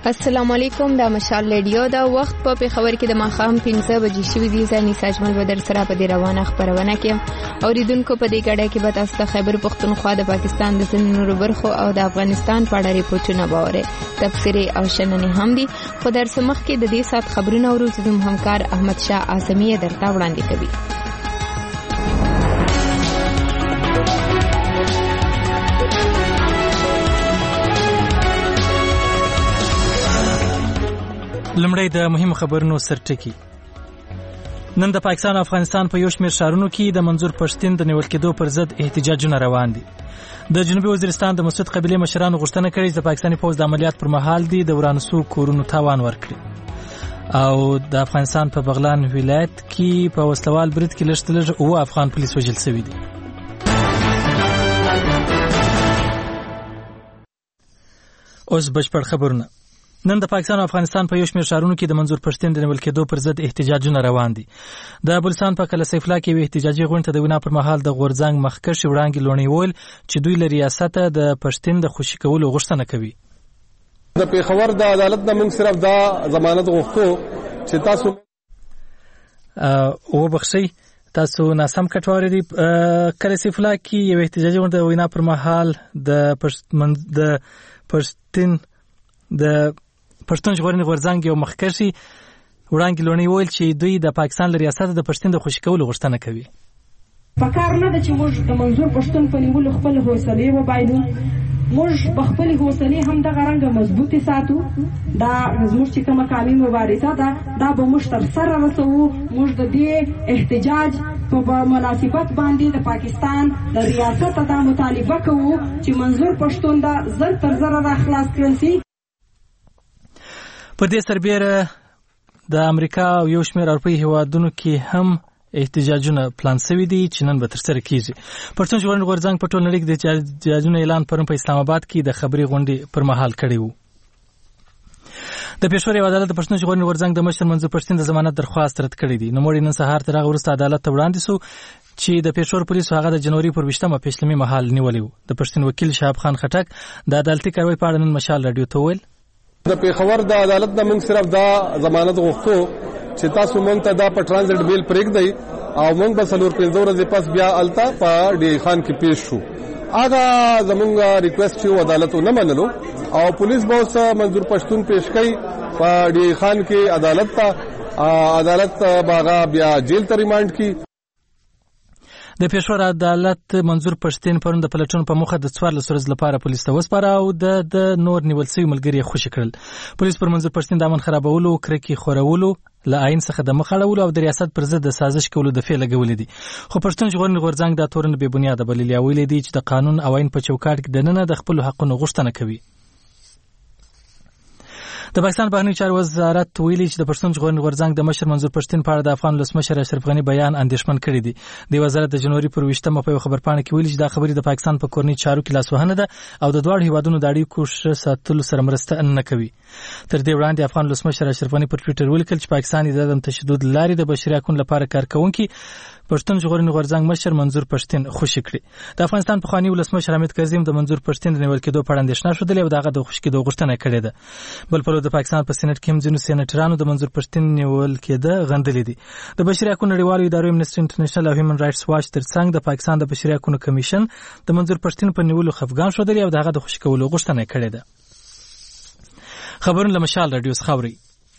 السلام علیکم، دا مشال رادیو دا وخت په پیښور کې د ماښام 5 بجې شوې دي. زه نساج مل بدر سره په دې روانه خبرونه کې اوریدونکو په دې کډه کې به تاسو ته خیبر پختونخوا د پاکستان د ځینو نورو برخو او د افغانستان په اړه ریپورتونه باورې تفسیري او شننې هم دي. خو درس مخ کې د دې سات خبرونه ورو زموږ همکار احمد شاه اعظمي درته وړاندې کوي. لمړی د مهمو خبرونو سرټکی. نن د پاکستان او افغانستان په یو شمېر ښارونو کې د منظور پښتین د نیول کېدو پر ضد احتجاجونه روان دي. د جنوبي وزیرستان د مسعود قبیلې مشرانو غوښتنه کړې چې د پاکستاني پوځ د عملیات پر مهال دي د ورانه شوو کورونو تاوان ورکړي. او د افغانستان په بغلان ولایت کې په وسلوال برید کې لږ تر لږه 9 افغان پولیس وژل شوي دي. اوس بشپړ خبرونه. نن د پاکستان او افغانستان په یو شمېر ښارونو کې د منظور پښتین د نیول کېدو پر ضد احتجاجونه روان دي. د بلوچستان په کله سیف الله کې یو احتجاجي غونډه د وینا پر مهال د غورځنګ مخکښ وړاندې لونی ویل چې دوی له ریاسته د پښتین د خوشي کولو غوښتنه کوي. د پیښور د عدالت نه موږ صرف دا ضمانت غوښتو چې تاسو وبخښئ، تاسو ناسم کټوارې دي. کله سیف الله کې یو احتجاجي غونډه د وینا پر مهال د پښتین د پښتون ژغورنې غورځنګ یو مخکښي وړاندې لونی ویل چې دوی د پاکستان له ریاست د پښتون د خوشي کولو غوښتنه کوي. پکار نه ده چې موږ د منظور پښتون په نیولو خپل حوصلې وبایلو. موږ په خپل حوصلې هم دغه رنګه مضبوطې ساتو. دا زموږ چې کومه قومي مبارزه ده دا به موږ تر سره رسوو. موږ د دې احتجاج په مناسبت باندې د پاکستان د ریاست دا مطالبه کوو چې منظور پښتون دا زر تر زره را خلاص کړل شي. په دې سربېره د امریکا او یو شمېر اروپایي هیوادونو کې هم احتجاجونه پلان شوي دي چې نن به ترسره کیږي. پښتون ژغورنې غورځنګ په ټول نړۍ کې د احتجاجونو اعلان پرون په اسلام آباد کې د خبري غونډې پر مهال کړی و. د پېښور یو عدالت د پښتون ژغورنې غورځنګ د مشر منظور پښتین د ضمانت درخواست رد کړی دی. نوموړي نن سهار تر هغه وروسته عدالت ته وړاندې شو چې د پېښور پولیسو هغه د جنوري پر 20مه پیشلمي مهال نیولی و. د پښتون وکیل شهاب خان خټک د عدالتي کاروي په اړه نن مشال رادیو ته وویل د پیښور د عدالت نه موږ صرف دا ضمانت غوښتو چې تاسو موږ ته دا په ټرانزیټ بیل پرېږدئ او موږ به 4-5 ورځې پس بیا الته په ډي خان کې پیښ شو. هغه زموږ ریکوست چې عدالت نه منلو او پولیس به اوس منظور پښتون پیښ کوي په ډي خان کې عدالت ته. عدالت باغه بیا جیل ته ریمانډ کی. د پېښور عدالت منظور پښتین پرون د پلټون په مخه د 14 ورځې لپاره پولیس ته وسپاره او د نور نیول شوي ملګري خوشي کړل. پولیس پر منظور پښتین د امن خرابولو، کرکې خورولو، له آئین څخه د مخ اړولو او د ریاست پر ضد د سازش کولو د فعل لګولې دي. خو پښتون ژغورنې غورځنګ دا تورن بې بنیاده بللي او ویلي دي چې د قانون او آئین په چوکاټ کې دننه د خپل حقونو غوښتنه کوي. د پاکستان بهرنیو چارو وزارت ویلي چې د پښتون ژغورنې غورځنګ د مشر منظور پښتین په اړه د افغان ولسمشر اشرف غني بیان اندېښمن کړی دی. د وزارت د جنوري پر 20مه په یو خبرپاڼه کې ویلي چې دا خبرې د پاکستان په کورنۍ چارو کې لاسوهنه ده او د دواړو هیوادونو د اړیکو ښه ساتلو سره مرسته نه کوي. تر دې وړاندې افغان ولسمشر اشرف غني پر ټویټر ولیکل چې پاکستان د عدم تشدد لارې د بشري حقوقو لپاره کار کوونکي پښتون ژغورنې غورځنګ مشر منظور پښتین خوشي کړي. د افغانستان پخوانی ولسمشر حامد کرزي د منظور پښتین د نیول کېدو په اړه اندېښنه ښودلې او دغه د خوشي کېدو غوښتنه کړې ده. بل پلو د پاکستان په سېنات کې هم ځینو سېناټرانو د منظور پښتین نیول کېده غندلې دي. د بشري حقوقو نړیوالو ادارو امنیسټي انټرنیشنل او هیومن رائټس واچ ترڅنګ د پاکستان د بشري حقوقو کمیشن د منظور پښتین په نیولو خفګان ښودلې او دغه د خوشي کولو غوښتنه کړې ده. خبرونه له مشال رادیو څخه اورئ.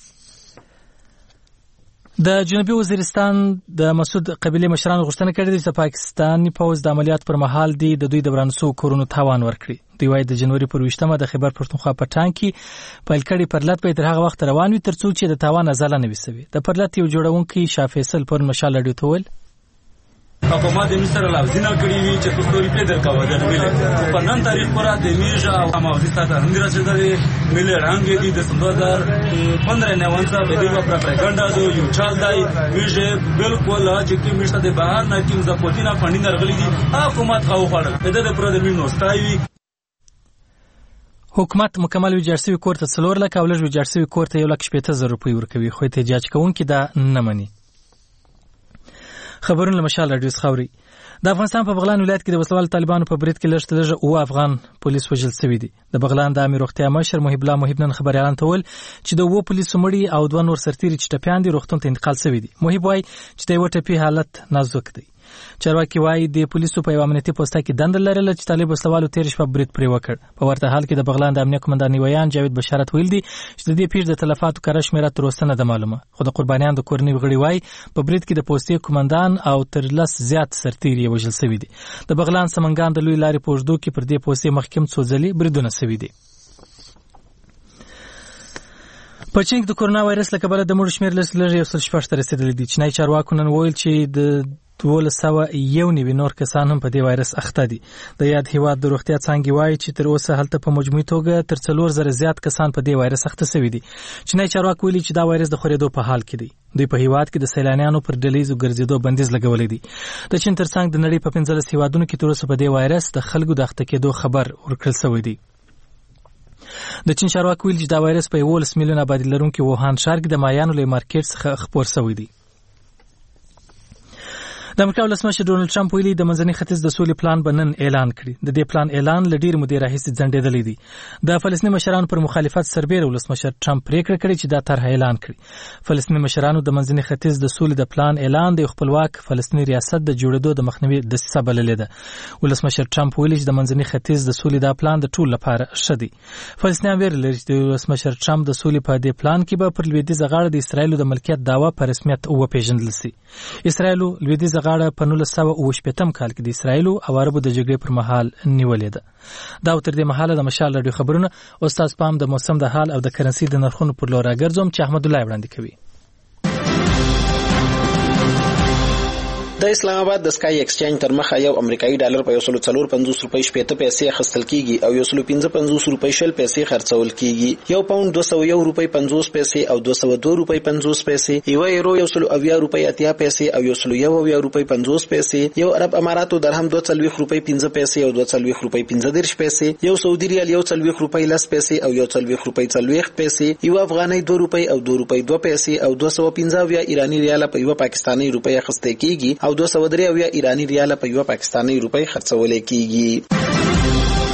د جنوبي وزیرستان د مسعود قبیلې مشرانو غوښتنه کړې ده چې د پاکستاني پوځ د عملیات پر مهال دي د دوی د ورانه شوو کورونو تاوان ورکړي. دوی وایي د جنوري پر 20مه د خیبر پښتونخوا په ټانک کې پیل کړي پرلط به تر هغه وخت روان وي ترڅو چې د تاوان ازاله نه وي سوي. د پرلط یو جوړونکی شاه فیصل پر مشال رادیو ته وویل حکومت د مستر لازینه کړی وی چې په ستوري په درکاوه د ویلې په نن تاریخ پر د میژه او اماوزي ستاسو هندره چې د ملي رنګ دي د 2015 په دې پروپاګاندا دو یو چال دی میژه بالکل چې کی میشته د بهر نه کیم زپوتینا فنډینګ درغلي دي حکومت خو خړل په دې پر د مینو ستایي. حکومت مکمل ویجاړ شوي کور ته 4 لک او لږ ویجاړ شوي کور ته 1,80,000 روپۍ ورکوي خو احتجاج کوونکي دا نه مني. خبرونه له مشال رادیو څخه اوري. د افغانستان په بغلان ولایت کې د وسوال طالبانو په برید کې لږ او افغان پولیس وژل شوي دي. د بغلان د امیر روغتیا مشر محب الله محب نن خبر اعلان کول چې د پولیسو مړي او دوه نور سرتیري چې ټپیان دي روغتون ته انتقال شوي دي. محب وايي چې د یو ټپي حالت نازک دی. چارواکي وايي د پولیسو په امنیتي پوسټه کې دند لرله چې طالب وسوالو تیر شپه برید پرې وکړ. په ورته حال کې د بغلان د امنیت کمانډر نیویان جاوید بشارت ویل دي چې د دې پیښې د تلفاتو کره شمیره تر اوسه نه ده معلومه، خو د قربانیانو د کورنۍ غړي وايي په برید کې د پوستې کمانډان او تر 10 زیات سرتیري وژل شوي دي. د بغلان سمنګان د لوی لارې په اوږدو کې پر دې پوستې مخکم څو ځلې بریدونه شوي دي. په چین د کرونا وایرس له کبله د مړو شمېر لږ 106 ته رسیدلی دی. چینایي چارواکو نن ویل چې د 1291 نور کسان هم په دې وایرس اخته دي. د یاد هیواد د روغتیا څانګې وایي چې تر اوسه هلته په مجموعي توګه تر 4000 زیات کسان په دې وایرس اخته شوي دي. چینایي چارواکو ویلي چې دا وایرس د خورېدو په حال کې دی. دوی په هیواد کې د سیلانیانو پر ډلهییزو ګرځېدو بندیز لګولی دی. د چین ترڅنګ د نړۍ په 15 هیوادونو کې تر اوسه په دې وایرس د خلکو د اخته کېدو خبر ورکړل شوی دی. د چین چارواکو ویل چې دا وایرس په 11 میلیون آبادي لرونکي ووهان ښار کې د مایانو له مارکیټ څخه خپور شوی دی. د امریکا ولسمشر ډونالد ټرمپ ویلي د منځني ختیځ د سولې پلان به نن اعلان کړي. د دې پلان اعلان له ډېرې مودې راهیسې ځنډېدلی دی. د فلسطیني مشرانو پر مخالفت سربیره ولسمشر ټرمپ پریکړه کړې چې دا طرحه اعلان کړي. فلسطیني مشرانو د منځني ختیځ د سولې د پلان اعلان د خپلواک فلسطیني ریاست د جوړېدو د مخنیوي دسیسه بللې ده. ولسمشر ټرمپ ویلي چې د منځني ختیځ د سولې دا پلان د ټولو لپاره ښه دی. فلسطینیان ویره لري چې د ولسمشر ټرمپ د سولې په دې پلان کې به پر لویدیځه غاړه د اسرایلو د ملکیت دعوه په رسمیت وپېژندل شي. اسرایلو لویدیځه غاړه په 1980 کال کې د اسرایلو او عربو د جګړې پر مهال نیولې ده. دا تر دې مهاله د مشال رادیو خبرونه استاد پام د موسم د حال او د کرنسي د نرخونو پر لور راګرځوم چې احمد الله وړاندې کوي. د اسلام آباد د سکای ایکسچینج تر مخه یو امریکایي ډالر په 1.450 روپۍ 80 پیسې اخیستل کیږي او 1.55 روپۍ 60 پیسې خرڅول کیږي. یو پاوند 201 روپۍ 50 پیسې او 202 روپۍ 50 پیسې، یو یورو 120 روپۍ 80 پیسې او 101 روپۍ 50 پیسې، یو عرب اماراتو درهم 240 روپۍ 15 پیسې او 240 روپۍ 15 پیسې، یو سعودي ریال 140 روپۍ 10 پیسې او 140 روپۍ 40 پیسې، یو افغاني 2 روپۍ او 2 روپۍ 2 پیسې او 215 ایرانی ریال په یو پاکستاني روپۍ اخیستل کیږي او 203 ایرانی ریال په یو پاکستاني روپۍ خرڅول کیږي.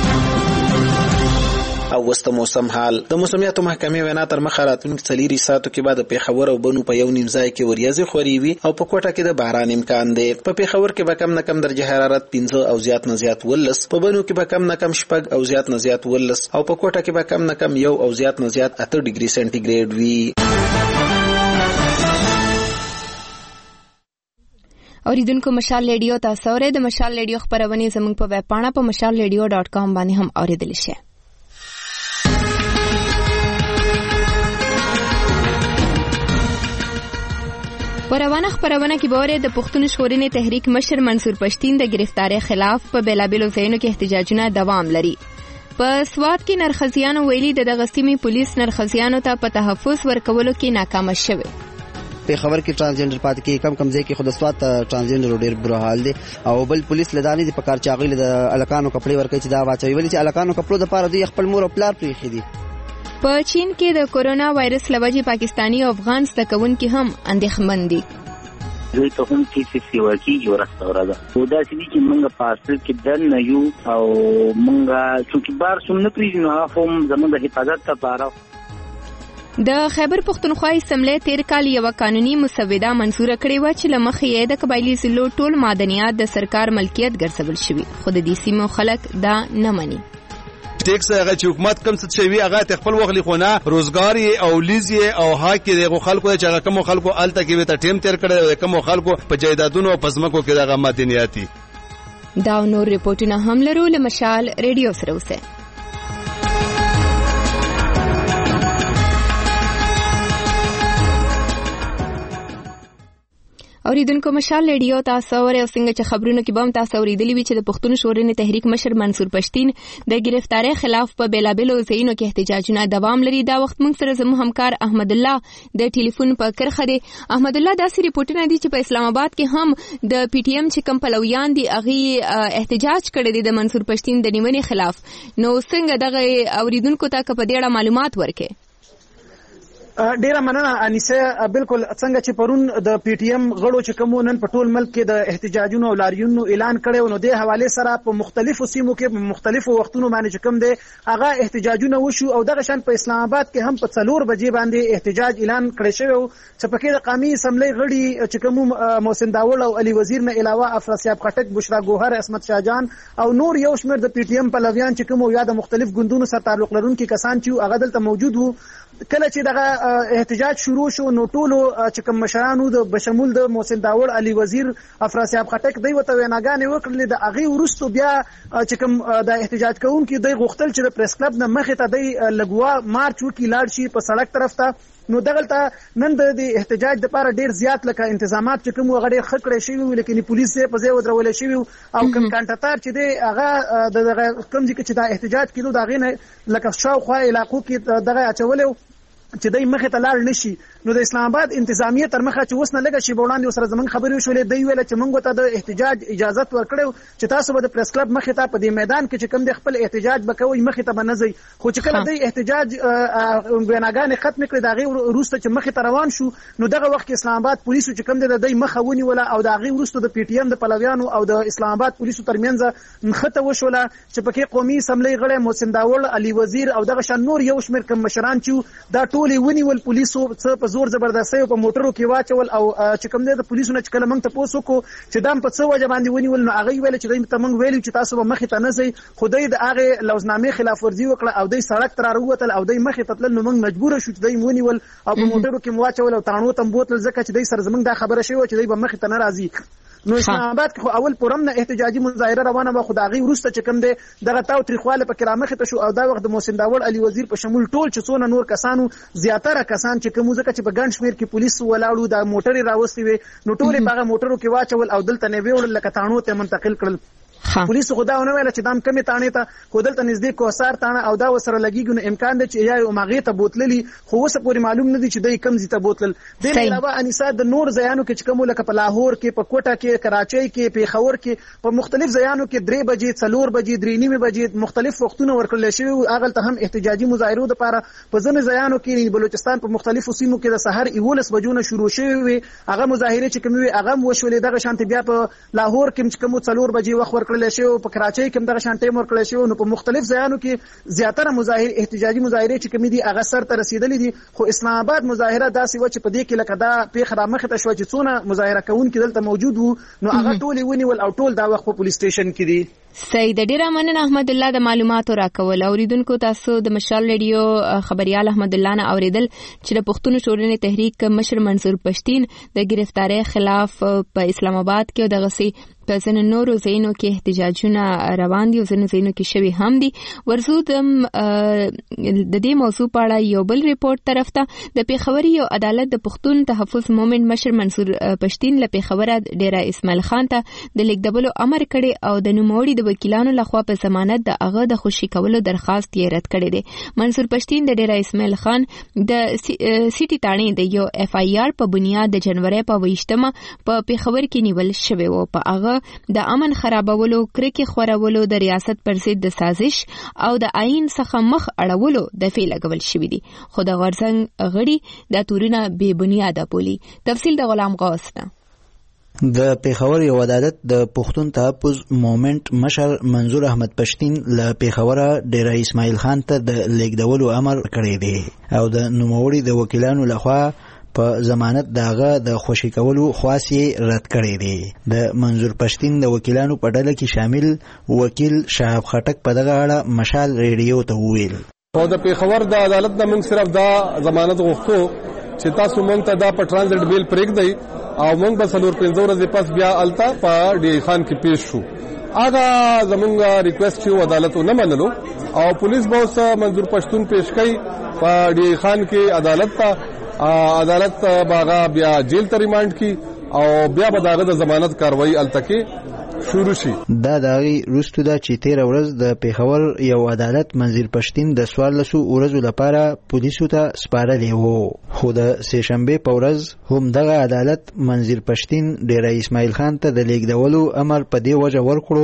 او وسط موسم حال. د موسمیاتو محکمې وینا تر مخه راتلونکي 4 ساعتو کې بعد پیښور او بنو په یو نیم ځای کې وریځې خوري وي او په کوټه کې د باران امکان دی. په پیښور کې به کم نه کم درجه حرارت 15 او زیات نه زیات 19، په بنو کې به کم نه کم 4 او زیات نه زیات 19 او په کوټه کې به کم نه کم 1 او زیات نه زیات 8 ډیګري سنټیګریډ وي. اوریدونکو مشال ریډیو تاسو اورئ. د مشال ریډیو خبرونه زموږ په ویب پاڼه په mashalradio.com باندې هم اوریدل شي. پروانه خبرونه کې بوره د پښتون ژغورنې تحریک مشر منصور پښتین د گرفتاری خلاف په بیلابیلو ځایونو کې احتجاجونه دوام لري. په سوات کې نرخزیانو ویلي د دغه سیمې پولیس نرخزیانو ته په تحفظ ورکولو کې ناکام شوه. په خبر کې ترانسجنډر پات کې کم ځای کې خود سوات ترانسجنډر ډیر بر حال دي او بل پولیس لدانې د پکار چاغیل د الکانو کپړې ورکړي چې دا واچوي ویل چې الکانو کپړو د پاره دی خپل مور او پلار پریخي دي. په چین کې د کورونا وایرس لوجې پاکستانی او افغان زده‌کوونکي هم اندېښمن دي. دوی ته هم چې ورکی ورسته ده او دا چې موږ په اصل کې د نه یو او موږ چې بار سم نه پریږدو هم زموږ د حفاظت لپاره. د خیبر پختونخوا اسمبلی تیر کال یو قانوني مسوده منظور کړې و چې لمخې یې د قبایلی ضلعو ټول معدنیات د سرکار ملکیت ګرځول شوي، خو د دې سیمو خلک دا نه مني. ټیکس هغه چې حکومت کم څه شوی هغه خپل وغلی خونه روزګار او لیزي او حق د خلکو چې هغه کوم خلکو الته کې ته ټیم تیر کړي او کوم خلکو په جایدادونو او پزمکو کې دغه معدنیاتي. دا نور ریپورتونه هم لرو له مشال ریډیو سره اوسه. اوریدونکو مشال ریډیو تاسو اورئ او څنګه چې خبرونه کې بم تاسو اوریدلی وی چې د پښتون ژغورنې تحریک مشر منصور پښتین د گرفتاری خلاف په بیلابیلو ځایونو کې احتجاجونه دوام لري. دا وخت موږ سره زموږ همکار احمد الله د ټلیفون په کرخه دی. احمد الله داسې ریپورتونه دي چې په اسلام آباد کې هم د پی ټی ایم چې کم پلویان دي هغه احتجاج کړی دی د منصور پښتین د نیونې خلاف. نو څنګه دغه اوریدونکو ته په دې اړه معلومات ورکړي؟ ډیره مننه انیسه. بالکل څنګه چې پرون د پی ټی ایم غړو چې کوم نن په ټول ملک کې د احتجاجونو او لاریونونو اعلان کړي نو د حواله سره په مختلفو سیمو کې په مختلفو وختونو باندې چې کوم دی هغه احتجاجونه وشو او دغه شان په اسلام آباد کې هم په 4 بجې باندې احتجاج اعلان کړی شوی چې پکې د قومي اسمبلی غړي چې کوم محسن داول او علي وزیر نه علاوه افراسیاب خټک، بشرا ګوهر، عصمت شاهجان او نور یو شمېر د پی ټی ایم پلویان چې کوم یا د مختلف ګوندونو سره تعلق لرونکي کسان چې هغه دلته موجود وو. کله چې دغه احتجاج شروع شو نو ټولو چې کوم مشرانو د بشمول د محسن داوړ، علي وزیر، افراسیاب خټک دوی ورته ویناګانې وکړلې. د هغې وروستو بیا چې کوم د احتجاج کوونکي دوی غوښتل چې د پریس کلب نه مخې ته دوی لږوا مارچ وکړي، لاړ شي په سړک طرف ته. نو دغلته نن د احتجاج دپاره ډیر زیات لکه انتظامات چې کوم هغه ډیر ښه کړی شوي وو، لیکن پولیس یې په ځای ودرولی شوي او کوم کانټاتار چې دی هغه د دغه کوم ځای کې چې دا احتجاج کېدو د هغې نه لکه شاوخوا علاقو کې دغه اچولی چې دوی مخې ته لاړ نشي. نو د اسلام آباد انتظامیه تر مخه چې اوس نه لږه شیبه وړاندې ورسره زموږ خبرې وشولې، دوی ویله چې موږ ته د احتجاج اجازت ورکړی چې تاسو به د پریس کلب مخې ته په دې میدان کې چې کوم دی خپل احتجاج به کوئ، مخې ته به نه ځئ. خو چې کله دوی احتجاج ویناګانې ختمې کړې د هغې وروسته چې مخې ته روان شو نو دغه وخت کې اسلام آباد پولیسو چې کوم دی د دوی مخه ونیوله او د هغې وروسته د پی ټي ایم د پلویانو او د اسلام آباد پولیسو ترمنځ نښته وشوله چې پکې قومي اسمبلی غړی محسن داوړ، علي وزیر او دغه شان نور یو شمېر کوم مشران چې دا ټول یې ونیول. پولیسو څه په زور زبردستۍ په موټرو کې واچول او چې کوم دی د پولیسو نه چې کله موږ تپوس وکړو چې دا په څه وجه باندې ونیول نو هغوی ویل چې دوی ته موږ ویلي چې تاسو به مخې ته نه ځئ، خو دوی د هغې لوزنامې خلاف ورزي وکړه او دوی سړک ته راووتل او دوی مخې ته تلل. نو موږ مجبوره شو چې دوی ونیول او په موټرو کې مو واچول او تاڼو ته بوتل ځکه چې دوی سره زموږ دا خبره شوې وه چې دوی به مخې ته نه راځي. نو اسلام آباد کې خو اول پرم نه احتجاجي مظاهره روانه وه، خو د هغې وروسته چې کوم دی دغه تاو تریخوالی پکې رامخې ته شو او دا وخت د محسن داوړ، علي وزیر په شمول ټول چې څونه نور کسانو زیاتره کسان چې کوم ځکه چې په ګڼ شمېر کې پولیس ولاړو د موټرې راوستې وې نو ټول یې په هغه موټرو کې واچول او دلته نه یې وړل لکه تاڼو ته منتقل کړل. پولیسو خو دا ونه ویله چې دا هم کمې تاڼې ته خو دلته نږدې کوثر تاڼه او دا ورسره لګېږي نو امکان دی چې یا یې هماغې ته بوتللي خو اوسه پورې معلوم نه دي چې دوی کوم ځای ته بوتلل. دې نه علاوه انیسا د نور ځایانو کې چې کوم لکه په لاهور کې، په کوټه کې، کراچۍ کې، پېښور کې په مختلف ځایانو کې 3 بجې، 4 بجې، 3:30 بجې مختلف وختونه ورکړل شوي وو. هغلته هم احتجاجي مظاهرو دپاره په ځینو ځایانو کې بلوچستان په مختلفو سیمو کې د سهار 11 بجو نه شروع شوي وي. هغه مظاهرې چې کومې وي هغه هم وشولې. دغه شانتې بیا په لاهور کې چې کوم 4 بجې وخت ورکړل شوی، په کراچۍ کې هم دغه شان ټایم ورکړی شوی. نو په مختلف ځایانو کې زیاتره احتجاجي مظاهرې چې کومې دي هغه سر ته رسېدلې دي. خو اسلام آباد مظاهره داسې وه چې په دې کې لکه دا پېښه رامخې ته شوه چې څونه مظاهره کوونکي دلته موجود وو نو هغه ټول یې ونیول او ټول دا وخت په پولیس سټیشن کې دي. سید ډیره مننه احمد الله د معلوماتو راکول. اوریدونکو تاسو د مشال ریډیو خبريال احمد الله نه اوریدل چې د پښتون شورای تحریک مشر منصور پښتین د گرفتاری خلاف په اسلام آباد کې دغه سي په ځینو نورو ځایونو کې احتجاجونه روان دي او ځینو ځایونو کې شوي هم دي. ورزو د دې موضوع په اړه یو بل ریپورت طرف ته د پیښور یو عدالت د پښتون تحفظ مومنت مشر منصور پښتین له پیښور ډیره اسماعیل خان ته د لیکدبلو امر کړي او د نوموړي د وکیلانو لخوا په ضمانت د هغه د خوشي کولو درخواست یې رد کړی دی. منصور پښتین د ډیره اسماعیل خان د سیټي تاڼې د یو اف آی آر په بنیاد د جنوري په 28 په پیښور کې نیول شوی و. په هغه د امن خرابولو، کرکې خورولو، د ریاست پر ضد د سازش او د آئین څخه مخ اړولو دفعې لګول شوي دي. خو د غورځنګ غړي دا تورونه بې بنیاده بولي. تفصیل د غلام غوث نه. د پیښور یو عدالت د پښتون تحفظ مومنت مشر منظور احمد پښتین له پیښور ډیره اسماعیل خان ته د لیکدولو امر کړی دی او د نوموړي د وکیلانو لخوا په ضمانت داغه د خوشي کولو خواست رد کړی دی. د منظور پښتین د وکیلانو په ډله کې شامل وکیل شهاب خټک په دغه اړه مشال ریډیو ته وویل او د پیښور د عدالت د موږ صرف دا ضمانت غوښتو چې تاسو موږ ته دا په ټرانزیټ بیل پرېږدئ او موږ به 4-5 ورځې پس بیا الته په ډي خان کې پیښ شو. هغه زمونږ ریکوست چې عدالت نه منلو او پولیس به اوس منظور پښتون پیښ کوي په ډي خان کې عدالت ته. عدالت باغه بیا جیل ته ریمانډ کی او بیا به داغه د ضمانت کاروایی الته کې شروع شي. دا داغي روستو دا چې 13 ورځ د پیښور یو عدالت منظور پښتین د 14 ورځو لپاره پولیسو ته سپارلی وو. خو د سهشنبه په ورځ هم دغه عدالت منظور پښتین ډیره اسماعیل خان ته د لیکدولو امر په دې وجه ورکړو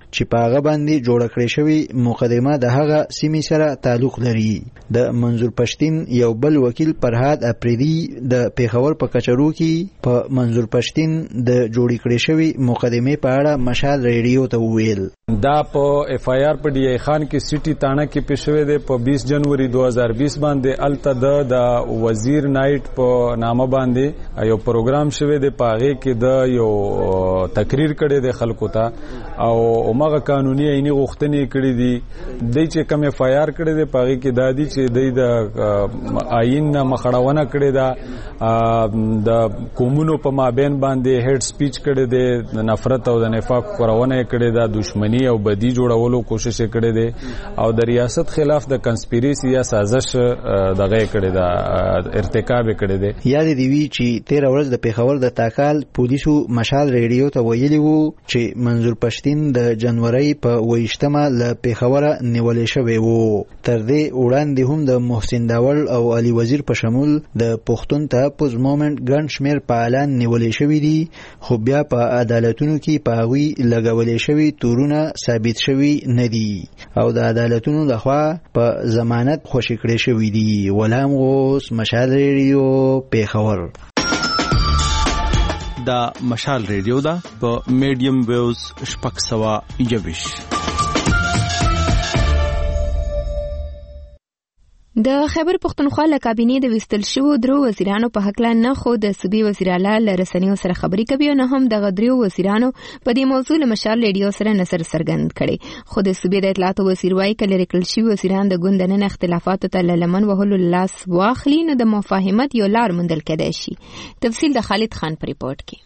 چې په هغه باندې جوړ کړی شوی مقدمه د هغه سیمې سره تعلق لري. د منظور پښتین یو بل وکیل فرهاد اپریدي د پیښور په کچرو کې په منظور پښتین د جوړ کړی شوی مقدمه په اړه مشال ریډیو ته وویل. دا په اف آی آر په ډی ای خان کې سټي تانه کې پیښوي دی په 20 جنوري 2020 باندې الته د وزیر نایټ په نامه باندې یو پروګرام شوی دی په هغه کې د یو تقریر کړي دی خلکو ته او هغه قانوني عیني غوښتنې کړي دي د چې کوم اف آی آر کړي دی په هغه کې د دې چې د آئین مخړونه کړي دا د قومونو په مابین باندې هډ سپیچ کړي دی نفرت او د نفاق خورونه کړي دا دښمنی او بدی جوړولو کوشش کړي دي او د ریاست خلاف د کنسپیریسی یا سازش دغه کړي دا ارتکاب کړي دي. یاد دی وی چې 13 ورځ د پیښور د تاکال پولیسو مشال ریډیو ته ویلي وو چې منظور پښتین د جنوري په 28مه له پیښور نیولې شوی وو. تر دې وړاندې هم د محسن داول او علي وزیر په شمول د پښتون تحفظ موومېنټ ګڼ شمېر فعالان نیولې شوی دي خو بیا په عدالتونو کې پاوی لګولې شوی تورونه ثابت شوی ندي او د عدالتونو لخوا په ضمانت خوشی کړی شوی دي. ولام غوس مشال ریډیو پیښور. دا مشال ریډیو دا په میډیم ویوز شپږ سوه یویش. د خیبر پختونخوا له کابینې د ویستل شوو درو وزیرانو په حق نه خو د صوبې وزیر اعلی له رسنیو سره خبرې کوي او نه هم د غدریو وزیرانو په دې موضوع له مشال ریډیو سره نظر څرګند کړي. خو د صوبې د اطلاعات وزیر وايي کله ریکل شوي وزیران د ګوندنن اختلافاتو ته لمن وهلو لاس واخلي نو د مفاهمت یو لار موندل کېدای شي. تفصیل د خالد خان په ریپورت کې.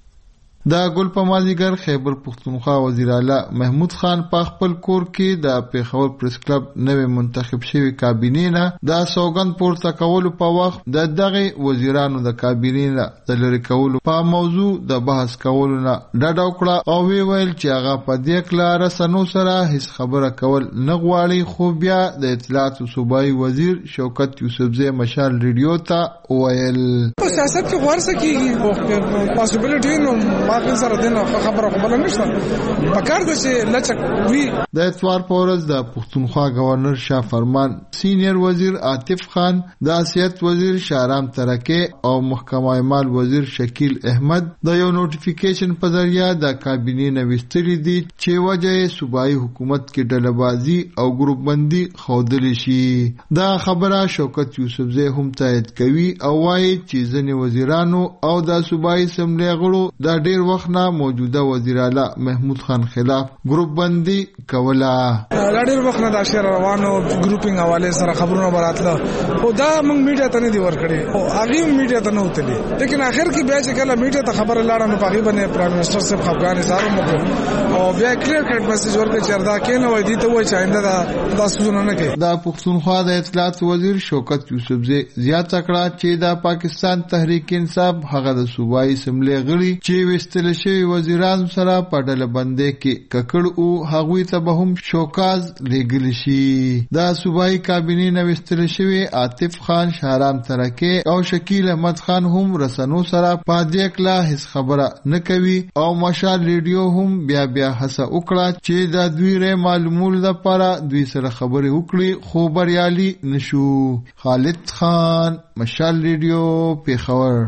د ګل په مازیګر خیبر پختونخوا وزیر اعلی محمود خان په خپل کور کې د پیښور پریس کلب نوې منتخب شوی کابینې نه د سوګند پورته کولو په وخت د دغه وزیرانو د کابینې نه د لری کولو په موضوع د بحث کولو نه ډډه وکړه او ویل چې هغه په دې کلاره سنو سره هیڅ خبره کول نه غواړي. خو بیا د اطلاعات صوبایي وزیر شوکت یوسفزی مشال ریډیو ته ویل په سیاست کې ورسره کیږي پاسبিলিټي نو ماته سره دنه خبره خبره نشته پکار د چې لچک وی. د اتوار په ورځ د پښتونخوا گورنر شاه فرمان سینیئر وزیر عاطف خان د اسیات وزیر شهرام ترکه او محکمه مال وزیر شکیل احمد د یو نوټیفیکیشن په ذریعہ د کابینې نوښتري دي چې وجه صوبایي حکومت کې ډلبازي او ګروپ بندي خودلی شي. دا خبره شوکت یوسفزی هم تایید کوي او وايي چې ځینې وزیرانو او د صوبایي اسمبلی غړو د ډیر وخت نه موجوده وزیر اعلی محمود خان خلاف ګروپ بندي کوله. ډیر وخت نه د شهر روانو ګروپینګ حواله سره خبرونه براتله او دا موږ میډیا ته نه دی ورکړي او هغه میډیا ته نه وتلی لیکن اخر کې بیا چې کله میډیا ته خبر لاړه نو پاغي باندې پرایم منسٹر صاحب خفګان اظهار وکړ او بیا کلیر کټ میسج ورکړ چې دا کینه وای دي ته وای چې آینده دا سونه نه کوي. د پښتونخوا د اطلاعات وزیر شوکت یوسفزی زیاته کړه چې د پاکستان تحریک انصاف هغه د صوبایي اسمبلی غړي چې وستل شوی وزیران سره په ډله بندۍ کې ککړ او هغوی ته به هم شوکاز لګل شي. د صوبایي کابینې نوښتل شوی عاطف خان شهرام ترکه او شکیل احمد خان هم رسنو سره په دې کلا هیڅ خبره نه کوي او مشال ریډیو هم بیا هڅه وکړه چې د دوی ری معلومولو لپاره دوی سره خبرې وکړي خو بریالي نشو. خالد خان مشال ریډیو پیښور.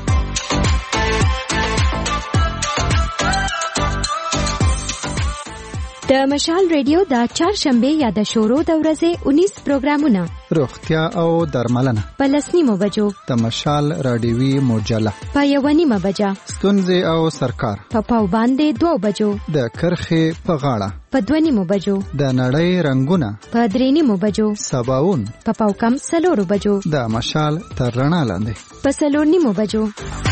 د مشال ریډیو د چهارشنبه یا د شورو د ورځې 19 پروګرامونه روغتیا او درملنه په 10 بجو د مشال رادیوي موجله په 1 بجه ستونزې او سرکار په پاو باندې 2 بجو د کرخې په غاړه په 2 بجو د نړۍ رنگونه په 3 بجو سباون په پاو کم 4 بجو د مشال تر رڼا لاندې په 4 بجو.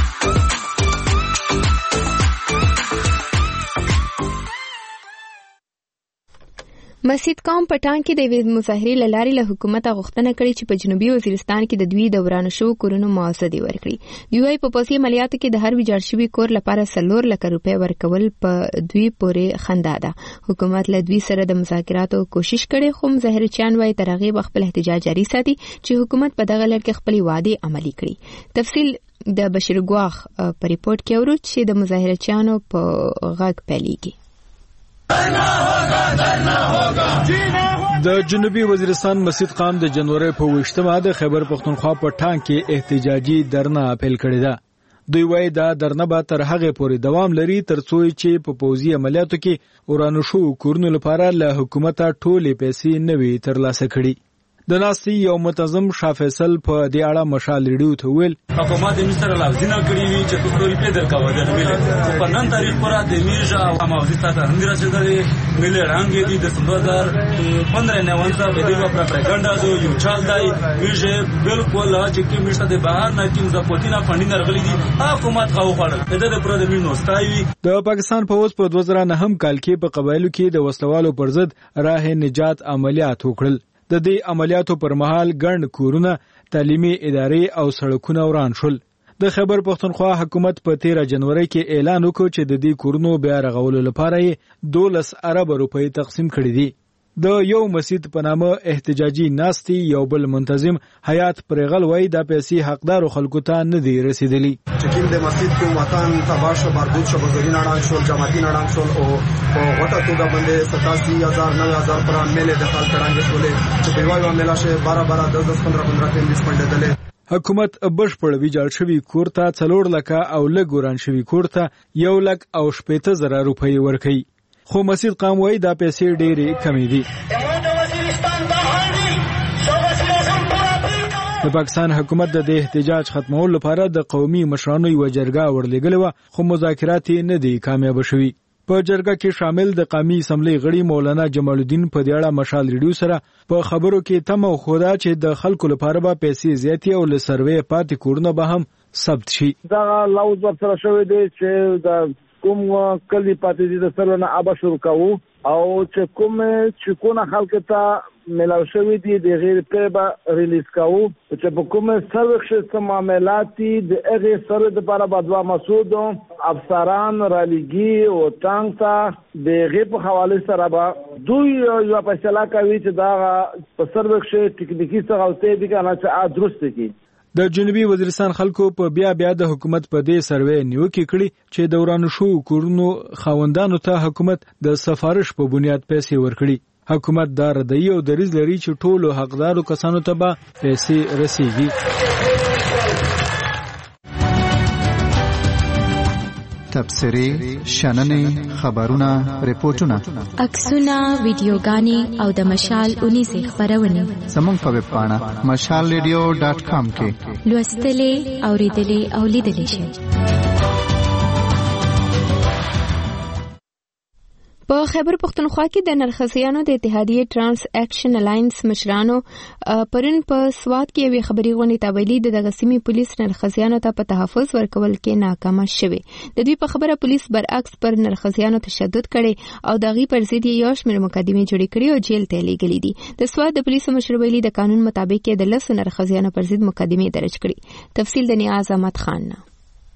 مسجد قوم پټان کې د مظاهرې لارې له حکومت غوښتنه کړې چې په جنوبي وزیرستان کې د دوی د ورانو شوو کورونو معاوضه دی ورکړي. دوی وايي په پوسي مالیاتو کې د هر ویجاړ شوي کور لپاره 4 لک روپۍ ورکول په دوی پورې خندا ده. حکومت له دوی سره د مذاکراتو کوشش کړي خو مظاهرچیان وايي تر هغې به خپل احتجاج جاري ساتي چې حکومت په دغه لړ کې خپلې وعدې عملي کړي. تفصیل د بشیر ګواخ په ریپورت کې اورو چې د مظاهرچیانو په غږ پیلېږي. د جنوبي وزیرستان مسجد قام د جنوري په 28مه د خیبر پختونخوا په ټانک کې احتجاجي درنه اپیل کړی ده. دوی وایي دا درنه به تر هغه پورې دوام لري ترڅو چې په پوځي عملیاتو کې ورانو شو کورونو لپاره له حکومته ټولې پیسې نه وي ترلاسه کړي. د ناستي یو منتظم شاه فیصل په دې اړه مشال ریډیو ته ویل حکومت مستر لازم کړی وی چې په ټولې په درکاوه د ویل په نن تاریخ پر د میرجا او اماوزي ته هم رسیدلې ویل رنګ دي د 2015 په دې په پروپاګاندا جو یو چال دی ویژه بالکل چې کې مشته د بهر نه کې زپوتینا فنډینګ راغلي دي حکومت خو خړل د پر د مینو ستایي. د پاکستان پوز په 2009 کال کې په قبایلو کې د وسلوالو پر ضد راه نجات عملیات وکړل. د دې عملیاتو پر مهال ګڼ کورونه، تعلیمي ادارې او سړکونه وران شول. د خیبر پختونخوا حکومت په 13 جنوري کې اعلان وکړ چې د دې کورونو بیا رغولو لپاره 12 ارب روپۍ تقسیم کړي دي. د یو مسجد په نامه احتجاجي ناستي یو بل منتظم حیات پرغل وای د پیسې حقدارو خلکو ته نه دی رسیدلی. چې د مسجد کوم وطن تباش باربود شو بزرین اړان شو جماعتین اړان شو او وټه توګه باندې 87000 9000 پران میلې د خلک اړان شولې چې په وایو میلا شه 12 10 15 15 20 دلې. حکومت بشپړ ویجاړ شوی کور ته 4 لک او لګوران شوی کور ته 1 لک او 70,000 روپۍ ورکړي. خو مسجد قام وای دا پیسې ډېرې کمې دي. د پاکستان حکومت د احتجاج ختمولو لپاره د قومي مشرانو یو جرګه ورلېږلې و خو مذاکرات نه دي کامیاب شوي. په جرګه کې شامل د قومي اسمبلی غړي مولانا جمال الدین په دې اړه مشال ریډیو سره په خبرو کې تمه خوده چې د خلکو لپاره به پیسې زیاتې او لسروي پاتې کورونه به هم ثبت شي. دا لاوز ورسره شوی دی چې د کوم کلی پاتې دي د سره نه ابا شروع کوو او چې کوم چې کو نه خلک ته ملاو شوی دي د غیر په به ریلیز کوو چې په کوم سروښ څه معاملات دي د هغه سره د لپاره بدوا مسعود افسران رالیږي او ټانګ ته د غیر په حواله سره به دوی یو فیصله کوي چې دا په سروښ ټکنیکی څه غلطي دي کنه چې درست دي. د جنوبي وزیرستان خلکو په بیا د حکومت په دې سروې نیوکه کړي چې د ورانو شو کورونو خاوندانو ته حکومت د سفارش په بنیاد پیسې ورکړي. حکومت دا ردی او دریځ لري چې ټولو حقدارو کسانو ته به پیسې رسیږي. تبصرې، شننې، خبرونه، ریپورتونه، عکسونه، ویډیوګانې او د مشال 19 خبرونه زموږ په ویب پاڼه mashalradio.com کې لوستلې، اوریدلې او لیدلې شئ. په خیبر پختونخوا کې د نرخزیانو د اتحادیې ترانس اکشن الاینس مشرانو پرون په سوات کې یوې خبري غونډې ته ویلي د دغه سیمې پولیس نرخزیانو ته په تحفظ ورکول کې ناکامه شوي. د دوی په خبره پولیس برعکس پر نرخزیانو تشدد کړي او د هغې پر ضد یو شمېر مقدمې جوړې کړي او جیل ته لیږلي دي. د سوات د پولیسو مشر ویلي د قانون مطابق د 10 نرخزیانو پر ضد مقدمې درج کړي. تفصیل د نیاز احمد خان نه.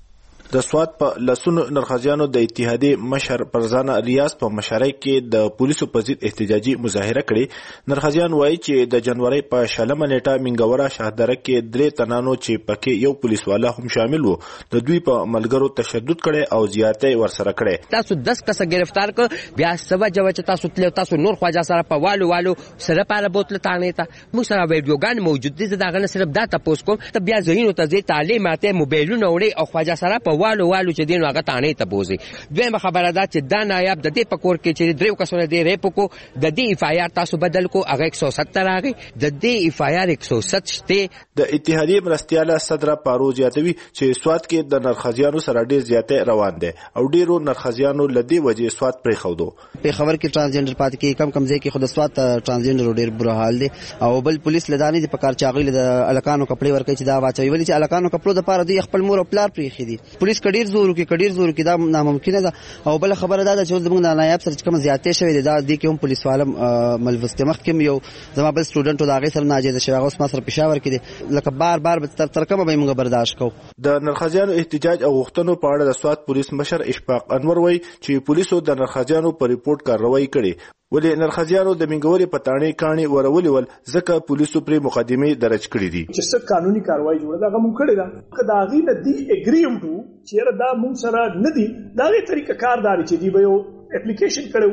د سوات په لسونو نرخزیانو د اتحادیې مشر پرزانا ریاض په مشرۍ کې د پولیسو په ضد احتجاجي مظاهره کړې. نرخزیان وایي چې د جنوري په 16 نیټه منګوره شهردره کې 3 تنانو چې پکې یو پولیس والا هم شامل وو د دوی په ملګرو تشدد کړي او زیاتې ورسره کړي. تاسو 10 کس گرفتار کړ بیا سبا جو چې تاسو تل تاسو نور خواجه سره په والو سره پاره بوتل تانه تا مو سره ویډیوګان موجود دي دا غنه صرف دا تاسو کوم ته بیا زهینو ته تعلیمات موبایلونه وړي او خواجه سره په والو چې دین هغه تانه ته بوزي. دویمه خبره ده چې دا نایب د دې پکور کې چې دریو کسونه دی ریپ کو د دې اف آی آر تاسو بدل کو هغه 170 راغی د دې اف آی آر 170 شته. د اتحادیې مرستياله صدر پاروز یاتوي چې سوات کې د نرخزیانو سره ډیر زیاتې روان دي او ډیرو نرخزیانو لدی وجې سوات پرې خودو. په خبر کې ترانسجنډر پات کې کم ځای کې خود سوات ترانسجنډر ډیر بره حال دي او بل پولیس لدانې د پکار چاغي د الکانو کپڑے ورکړي چې دا واچوي ولې چې الکانو کپړو د پاره دی خپل مور او پلار پرې خېدي. پولیس کډیر زور کې دا ناممکنه ده. او بل خبره ده چې زموږ د نایب سره کوم زیاتې شوی دی دا د کې هم پولیس والم ملوث مخ کې یو زما بل سټوډنټ دا غي سره ناجیز شوی هغه ما سره پېښور کې دي لکه بار تر کومه به موږ برداشت کوو. د نرخزیانو احتجاج او غوښتنو په اړه د سوات پولیس مشر اشفاق انور وایي چې پولیسو د نرخزیانو په ریپورت کاروایی کړې ولې نرخزیانو د منګوري په تانې کاني ورولې ول ځکه پولیسو پر مقدمه درج کړې دي چې څه قانوني کاروایی جوړه دا موږ کړی دا کدا غي د دې اګریمنټ چې دا موږ سره ندي دا غي طریقه کارداري چې دی به یو اپلیکیشن کړو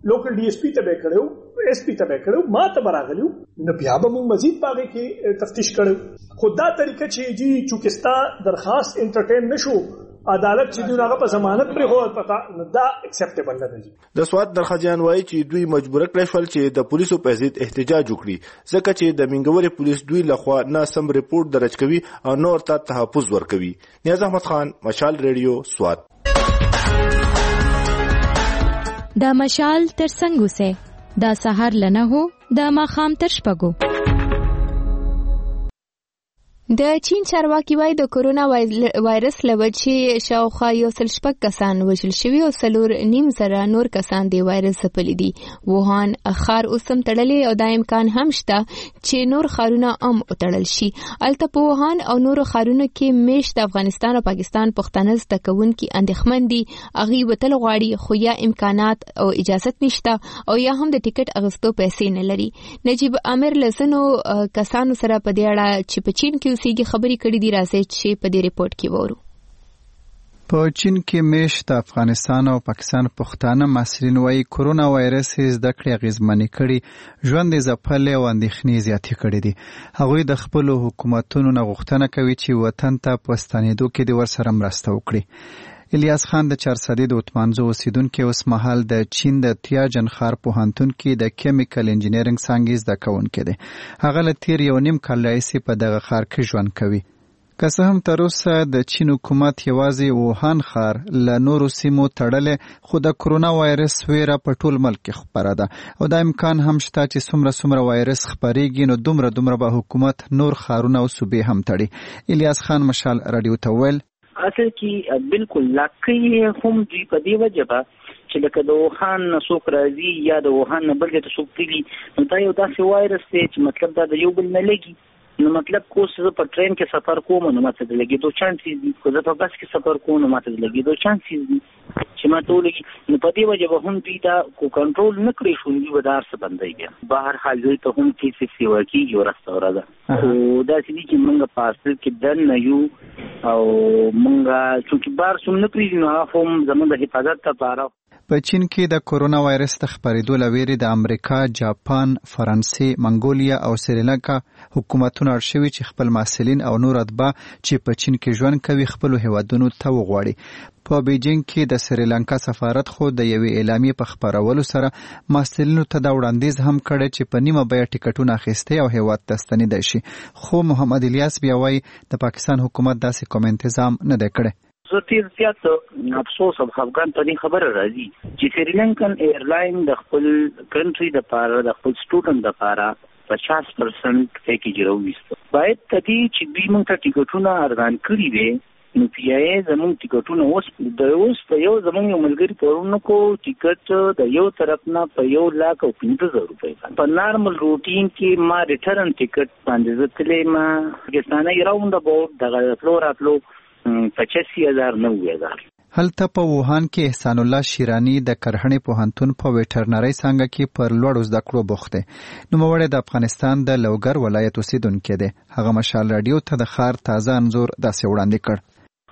لوکل ډي اس پی ته به کړو اس پی ته به کړو ما ته براغلیو نو بیا به موږ مزید پاګه کې تفتیش کړو خدا طریقه چې جی چونکستا درخواست انټرټین نشو عدالت چې دوی هغه په ضمانت پر هو پتا دا اکسپټیبل نه دی. د سواد درخجان وایي چې دوی مجبور کړی شول چې د پولیسو په ضد احتجاج وکړي ځکه چې د منګوري پولیس دوی لخوا نه سم ریپورت درج کوي او نور ته تحفظ ورکوي. نیاز احمد خان، مشال ریډیو، سواد. دا مشال تر څنګه وسه دا سحر لنه هو دا ماخام تر شپږو. د چین چارواکي وايي د کورونا وایرس له وجې شاوخوا 106 کسان وژل شوي او 4.5 نور کسان د وایرس ځپلي دي. ووهان ښار اوس هم تړلی او دا امکان هم شته چې نور ښارونه هم وتړل شي. هلته په ووهان او نورو ښارونو کې میشت د افغانستان او پاکستان پښتانه زده کوونکي اندېښمن دي. هغوی وتل غواړي خو یا امکانات او اجازت نشته او یا هم د ټیکټ اخیستو پیسې نه لري. نجیب عامر له ځینو کسانو سره په دې اړه چې په چین کې اوسېږي خبرې کړې دي. راځي چې په دې ریپورت کې وورو. په چین کې میشت افغانستان او پاکستان پښتانه مسؤلین وايي کورونا وایرس زده کړې اغیزمنې کړي، ژوند یې ځپلی او اندېښنې زیاتې کړې دي. هغوی د خپلو حکومتونو نه غوښتنه کوي چې وطن ته په ستنېدو کې د ورسره مرسته وکړي. الیاس خان د چارسدې د اتمانزو اوسیدونکي اوس مهال د چین د تیاجن ښار پوهنتون کې د کیمیکل انجینرینګ څانګې زده کوونکی دی. هغه له تیر 1.5 کال راهیسې په دغه ښار کې ژوند کوي. که څه هم تر اوسه د چین حکومت یوازې ووهان ښار له نورو سیمو تړلی، خو د کرونا وایرس ویره په ټول ملک کې خپره ده او دا امکان هم شته چې څومره وایرس خپریږي نو دومره به حکومت نور ښارونه او صوبې هم تړي. الیاس خان مشال رادیو ته وویل اصل کې بالکل لاکې هم دوی په دې وجه به چې لکه د ووهان نه څوک راځي یا د ووهان نه بل ځای ته څوک تلي نو دا یو داسې وایرس دی چې مطلب دا د یو بل نه لګي. نو مطلب کو زه په ټرین کې سفر کوم نو ماته د لګېدو چانسز دي، خو زه په بس کې سفر کوم نو ماته د لګېدو چانسز دي چې ماته ولګي. نو په دې وجه به هم دوی دا کو کنټرول نه کړی شو، دوی به دا هر څه بندوي. بیا به هر حال دوی ته هم کیسې سیوا کېږي ورځ ورځ. خو داسې دي چې موږ په اصل کې دننه یو او موږ چونکې بار سوم نه پرېږدي نو هغه هم زموږ د حفاظت لپاره. په چین کې د کورونا وایرس د خپرېدو له ویرې د امریکا، جاپان، فرانسې، منګولیا او سریلانکا حکومتونه اړ شوي چې خپل محصلین او نور اتباع چې په چین کې ژوند کوي خپلو هیوادونو ته وغواړي. په بیجینګ کې د سریلانکا سفارت خو د یوې اعلامیې په خپرولو سره محصلینو ته دا وړاندیز هم کړی چې په نیمه بیه ټیکټونه اخیستی او هیواد ته ستنېدی شي. خو محمد الیاس بیا وایي د پاکستان حکومت داسې کوم انتظام نه دی کړی. زه تیر زیات افسوس او خفګان په دې خبره راځي چې سریلانکن ایرلاین د خپل کنټري دپاره د خپل سټوډنټ دپاره 50% پیکیج راوویسته. باید تدې چې دوی موږ ته ټیکټونه ارزان کړي وي نو پیایې زموږ ټیکټونه اوس په یو زموږ یو ملګري پرونه کو ټیکټ د یو طرف نه په 1,50,000 روپۍ په نارمل روټین کې ما ریټرن ټیکټ باندې زه تللی ما پاکستاني راوند اباوټ دغه فلوراتلو 85,000 هلته په ووهان کې احسان الله شیرانی د کرهڼې پوهنتون په ویټرنرۍ څانګه کې پر لوړو زده کړو بوخت دی. نوموړی د افغانستان د لوګر ولایت اوسیدونکی دی. هغه مشال رادیو ته د ښار تازه انځور داسې وړاندې کړ.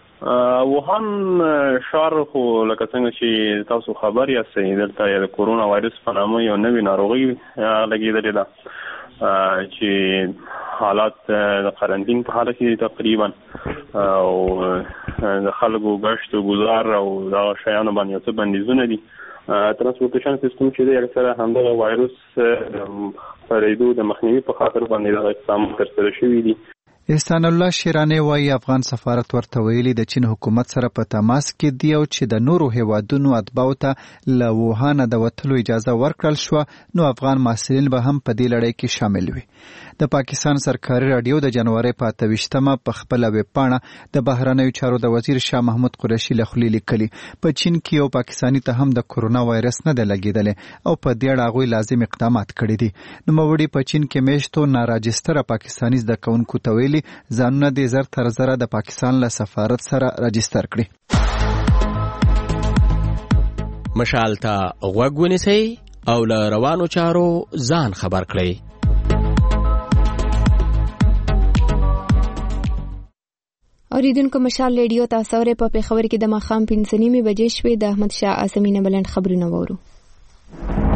ووهان ښار خو لکه څنګه چې تاسو خبر یاستئ دلته د کورونا وایرس په نامه یو نوې ناروغي لګېدلې ده چې حالات د قرنطین په حاله کې تقریبا او د خلکو گشت و گذار او دا شیانو باندې څه بندیزونه دي. ترانسپورټیشن سیستم چې دی اکثره همدغه وایرس خپرېدو د مخنیوي په خاطر باندې دغه اقدامات ترسره شوي دي. احسان الله شیرانی وایي افغان سفارت ورته ویلي د چین حکومت سره په تماس کې دی او چې د نورو هیوادونو اتباعو ته له ووهانه د وتلو اجازه ورکړل شوه نو افغان محصلین به هم په دې لړۍ کې شامل وي. د پاکستان سرکاري رادیو د جنوري په 28مه په خپل ویب پاڼه د بهرنیو چارو د وزیر شاه محمود قریشي له خولې لیکلي په چین کې یو پاکستاني ته هم د کورونا وایرس نه دی لګېدلی او په دې اړه هغوی لازم اقدامات کړي دي. نوموړي په چین کې میشتو ناراجستره پاکستاني زده کوونکو ته ویلي ځانونه دې زر تر زره د پاکستان له سفارت سره راجستر کړي. مشال ته غوږ ونیسئ او له روانو چارو ځان خبر کړئ. اوریدونکو مشال ریډیو تاسو اورئ په خبر کې د ماښام 5:30 بجې شوې د احمد شاه اسمینه بلند خبرونه وورو.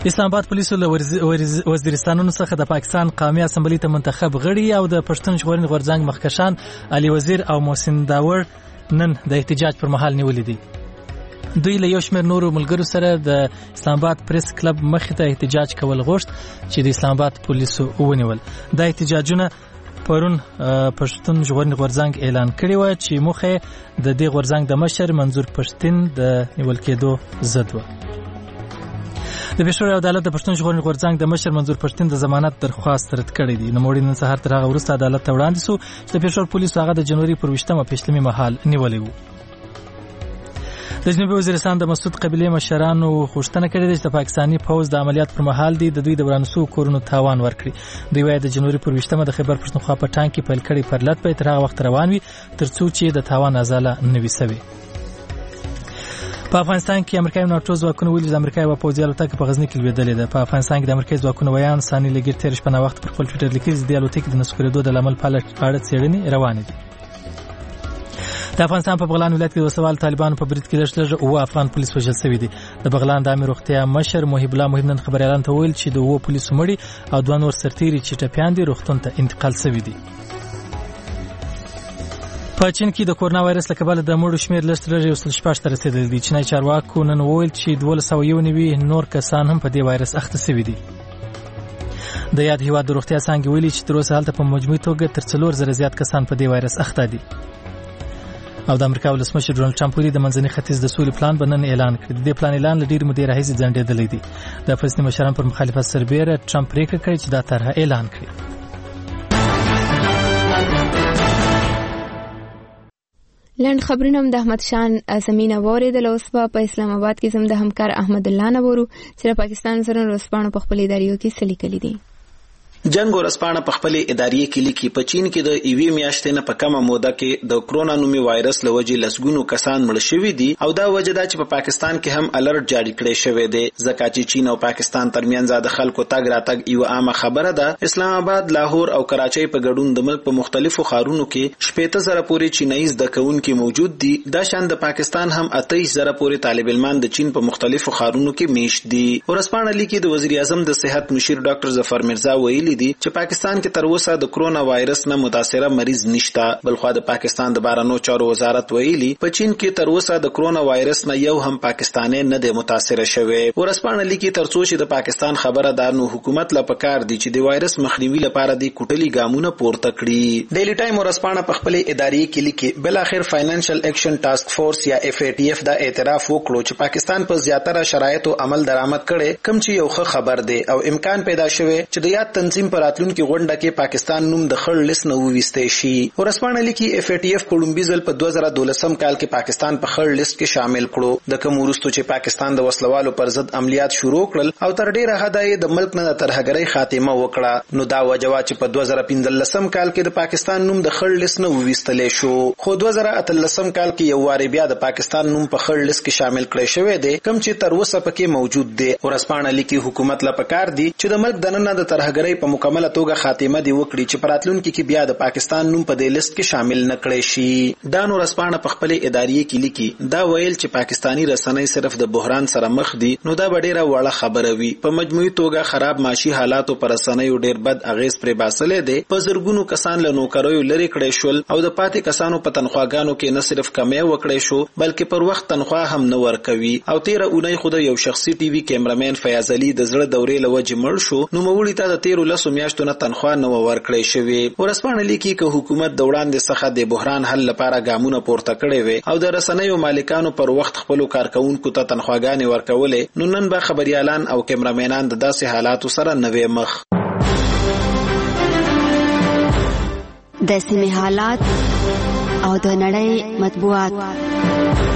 اسلام آباد پولیسو له وزیرستانونو څخه د پاکستان قومي اسمبلی ته منتخب غړي او د پښتون ژغورنې غورځنګ مخکښان علي وزیر او محسن داور نن د احتجاج پر مهال نیولې دي. دوی له یو شمېر نورو ملګرو سره د اسلام آباد پریس کلب مخې ته احتجاج کول غوښت چې د اسلام آباد پولیسو ونیول. دا احتجاجونه پرون پښتون ژغورنې غورځنګ اعلان کړی و چې موخه د دې غورځنګ د مشر منظور پښتین د نیول کېدو ضد و. د پېښور عدالت د پښتون ژغورنې غورځنګ د مشر منظور پښتین د ضمانت درخواست رد کړی دی. نوموړي نن سهار تر هغه وروسته عدالت ته وړاندې شو چې د پېښور پولیسو هغه د جنوري پر 20مه پېشلمي مهال نیولی و. د جنوبي وزیرستان د مسعود قبیلې مشرانو غوښتنه کړې ده چې د پاکستاني پوځ د عملیات پر مهال د دوی د ورانسو کورونو تاوان ورکړي. دوی وايي د جنوري پر 20مه د خیبر پښتونخوا په ټانک کې پیل کړی پرلط به تر هغه وخت روان وي ترڅو چې د تاوان ازاله نه وي سوي. په افغانستان کې امریکایي ناټو ځواکونه ویلي د امریکا یوه پوځي الوتکه په غزني کې لوېدلې ده. په افغانستان کې د امریکایي ځواکونو ویان ثاني لګیر تېره شپه ناوخته پر خپل ټویټر لیکلي چې د الوتکې د نسکورېدو د لامل په اړه څېړنې روانې دي. د افغانستان په بغلان ولایت کې د وسوال طالبانو په برید کې لږ 9 افغان پولیس وژل شوي دي. د بغلان د عامې روغتیا مشر محب الله محب نن خبریالانو ته وویل چې د 2 پولیسو مړي او 2 نور سرتیري چې ټپیان دي روغتون ته انتقال شوي دي. په چین کې د کورونا وایرس له کبله د مړو شمېر لږ تر لږه 116 ته رسېدلی دی. چینایي چارواکو نن وویل چې 1291 نور کسان هم په دې وایرس اخته شوي دي. د یاد هیواد د روغتیا څانګې ویلي چې تر اوسه هلته په مجموعي توګه تر 4000 زیات کسان په دې وایرس اخته دي. او د امریکا ولسمشر ډونالډ ټرمپ ویلي د منځني ختیځ د سولې پلان به نن اعلان کړي. د دې پلان اعلان له ډېرې مودې راهیسې ځنډېدلی دی. د فلسطین مشرانو پر مخالفت سربیره ټرمپ پرېکړه کړې چې دا طرحه اعلان کړي. لنډ خبرونه هم د احمد شان زمینه واورېدل. اوس په اسلام آباد کې زم د همکار احمد الله نورو چې د پاکستان سره ورسپانو په خپل اداریو کې څه لیکلي دي. جنگ ورسپانه په خپل ادارې کې لیکي په چین کې د ایوي میاشتې نه په کمه موده کې د کرونا نومي وایرس لوجې لسګونو کسان مړ شوي دي او دا وجه ده چې په پاکستان کې هم الرټ جاری کړی شوی دی ځکه چې چین او پاکستان ترمنځ د خلکو تګ راتګ یو عامه خبره ده. اسلام آباد، لاهور او کراچۍ په ګډون د ملک په مختلفو ښارونو کې 18000 پورې چینایي زده کوونکي موجود دي. دا شان د پاکستان هم 28000 پورې طالب علمان د چین په مختلفو ښارونو کې میشت دي. ورسپانه لیکي د وزیر اعظم د صحت مشیر ډاکټر ظفر مرزا ویلي دي چې پاکستان کې تر اوسه د کرونا وایرس نه متاثره مریض نشته. بلخو د پاکستان د بهرنیو چارو وزارت ویلي په چین کې تر اوسه د کرونا وایرس نه یو هم پاکستانی نه دی متاثره شوی. ورسپانه لیکي ترڅو چې د پاکستان خبره ده نو حکومت لا پکار دی چې د وایرس مخنیوي لپاره د کوټلي ګامونه پورته کړي. ډیلی ټایم ورسپانه په خپل ادارې کې لیکي بل اخر فاینانشل ایکشن ټاسک فورس یا FATF دا اعتراف وکړو چې پاکستان په زیاتره شرایطو عمل درآمد کړي کوم چې یو ښه خبر دی او امکان پیدا شوی چې د یاد تنظیم پر راتلونکي غونډه کې پاکستان نوم د خړ لیست نه وویستې شي. ورسپانه لیکي FATF په لومړي ځل په 2012 کال کې پاکستان په خړ لیست کې شامل کړو. د کوم وروسته چې پاکستان د وسلوالو پر ضد عملیات شروع کړل او تر ډیره حده د ملک نه د ترهګرۍ خاتمه وکړه نو دا وجوه چې په 2015 کال کې د پاکستان نوم د خړ لیست نه وویستلې شو. خو 2013 کال کې یو واری بیا د پاکستان نوم په خړ لیست کې شامل کړی شوی دی کوم چې تر اوسه پکې موجود دی. ورسپانه لیکي حکومت لا پکار دی چې د ملک دننه د ترهګرۍ په مکمله توګه خاتمه دی وکړي چې پراتلونکو کې بیا د پاکستان نوم په دې لیست کې شامل نکړي شي. دا نور اسپانه په خپل ادارې کې لیکي دا ویل چې پاکستانی رسنۍ صرف د بحران سره مخ دي نو دا ډیره وړه خبره وي. په مجموعي توګه خراب معاشي حالاتو پر رسنۍ ډیر بد اغیز پرې باسلې دي. په زرګونو کسان له نوکریو لري کړي شول او د پاتې کسانو په تنخواګانو کې نه صرف کمی وکړي شو بلکې پر وخت تنخواه هم نه ورکوي. او 13 اونۍ خو د یو شخصي ټي وي کیمرامین فیاض علي د زړه دورې لوجې مړ شو نو موړی ته د 13 میاشتو نه تنخواه نه ورکړي شوی. ورسپانه لیکي که حکومت د وړاندې څخه د بحران حل لپاره ګامونه پورته کړي وي او د رسنیو مالکانو پر وخت خپل کارکونکو ته تنخواګانې ورکولې نو نن به خبريالان او کیمرامینان د داسې حالاتو سره نوې مخ. د سیمې حالات او د نړۍ مطبوعات.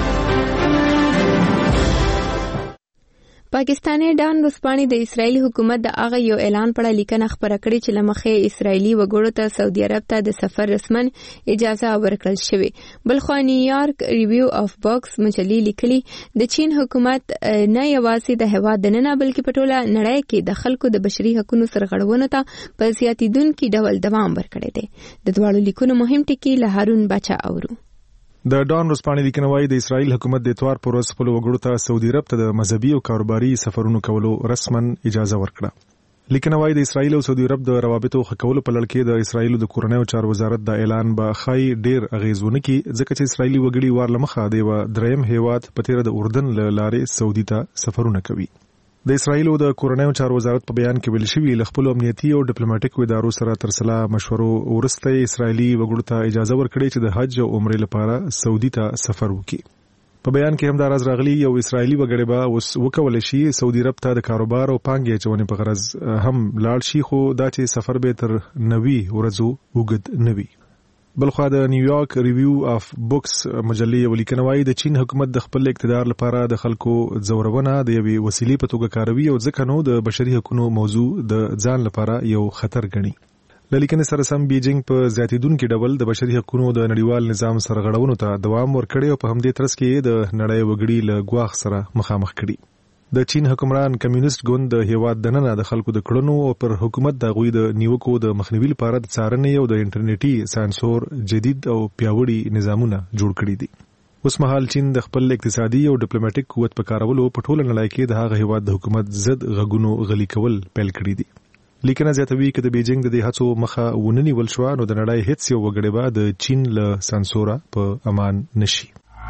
پاکستاني ډان ورسپانې د اسرایلی حکومت د هغه یو اعلان په اړه لیکنه خبره کړې چې لمخې اسرایلی وګړو ته سعودي عرب ته د سفر رسمن اجازه ورکړل شوې. بلخو نیویارک ریویو اف باکس مجلې لیکلي د چین حکومت نه یوازې د هیواد دننه بلکې په ټوله نړۍ کې د خلکو د بشري حقوقو سرغړونو ته په زیاتیدونکي ډول دوام ورکړی دی. د دواړو لیکونو مهم ټکي له هارون بچا اورو. د ډان ورځپاڼې لیکنه وايي د اسرایل حکومت د اتوار پر ورځ خپلو وګړو ته سعودي عرب ته د مذهبي او کاروباري سفرونو کولو رسما اجازه ورکړه. لیکنه وايي د اسرایل او سعودي عرب د روابطو ښه کولو په لړ کې د اسرایل د کورنیو چارو وزارت د اعلان به خای ډیر اغیزونه کی ځکه چې اسرایلی وګړي وارلمخه د یو دریم هیواد په تیر د اردن لارې سعودي ته سفرونه کوي. د اسرایل او د کورنیو چارو وزارت په بیان کې ویل شوی ل خپل امنیتي او ډیپلوماټیک ادارو سره ترسلا مشورو ورسته اسرایلی وګړو ته اجازه ورکړي چې د حج او عمرې لپاره سعودي ته سفر وکړي. په بیان کې هم دا راز راغلی یو اسرایلی وګړي به اوس وکول شي سعودي عرب ته د کاروبار او پانګې چونې په غرض هم لاړ شي، خو دا چې سفر به تر 90 ورځو وګد نوي. بلخوا د نیویارک ریویو اف بوکس مجلې یو لیکنه وايي د چین حکومت د خپل اقتدار لپاره د خلکو ځورونه د یوې وسیلې په توګه کاروي او ځکه نو د بشري حقوقو موضوع د ځان لپاره یو خطر ګڼي. لیکنه سره سم بیجینګ په زیاتیدونکو ډول د بشري حقوقو د نړیوال نظام سره غړونو ته دوام ورکړي او په همدې ترڅ کې د نړۍ وګړي له ګواښ سره مخامخ کړي. د چین حکمران کمیونست ګوند د هیواد دننه د خلکو د کړنو او پر حکومت د غوي د نیوکو د مخنیوي لپاره د څارنې او د انټرنیټي سانسور جدید او پیاوړي نظامونه جوړ کړي دي. اوس مهال چین د خپل اقتصادي او ډیپلوماټیک قوت په کارولو په ټوله نړۍ کې د هغه هیواد د حکومت ضد غږونو غلي کول پیل کړی دي. لیکنه زیاتوي چې د بیجینګ د دې هڅو مخه وننیول شو نو د نړۍ هیڅ یو وګړی به د چین له سانسورا په امان نشي.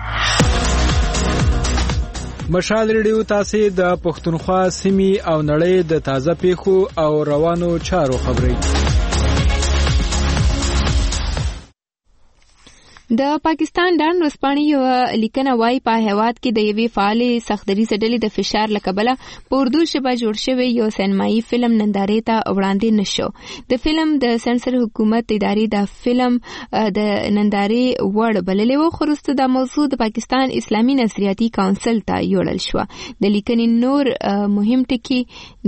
مشال ریډیو تاسو د پښتونخوا سیمې او نړۍ د تازه پیښو او روانو چارو خبري. د پاکستان ډان ورځپاڼې یو لیکنه وايي په هیواد کې د یوې فعالې سختدریځه ډلې د فشار له کبله په اردو ژبه جوړ شوی یو سینمایي فلم نندارې ته وړاندې نشو. د فلم د سنسر حکومت ادارې د فلم د نندارې وړ بللې و، خو وروسته د موضوع د پاکستان اسلامي نظریاتي کونسل ته یوړل شو. د لیکنې نور مهم ټکي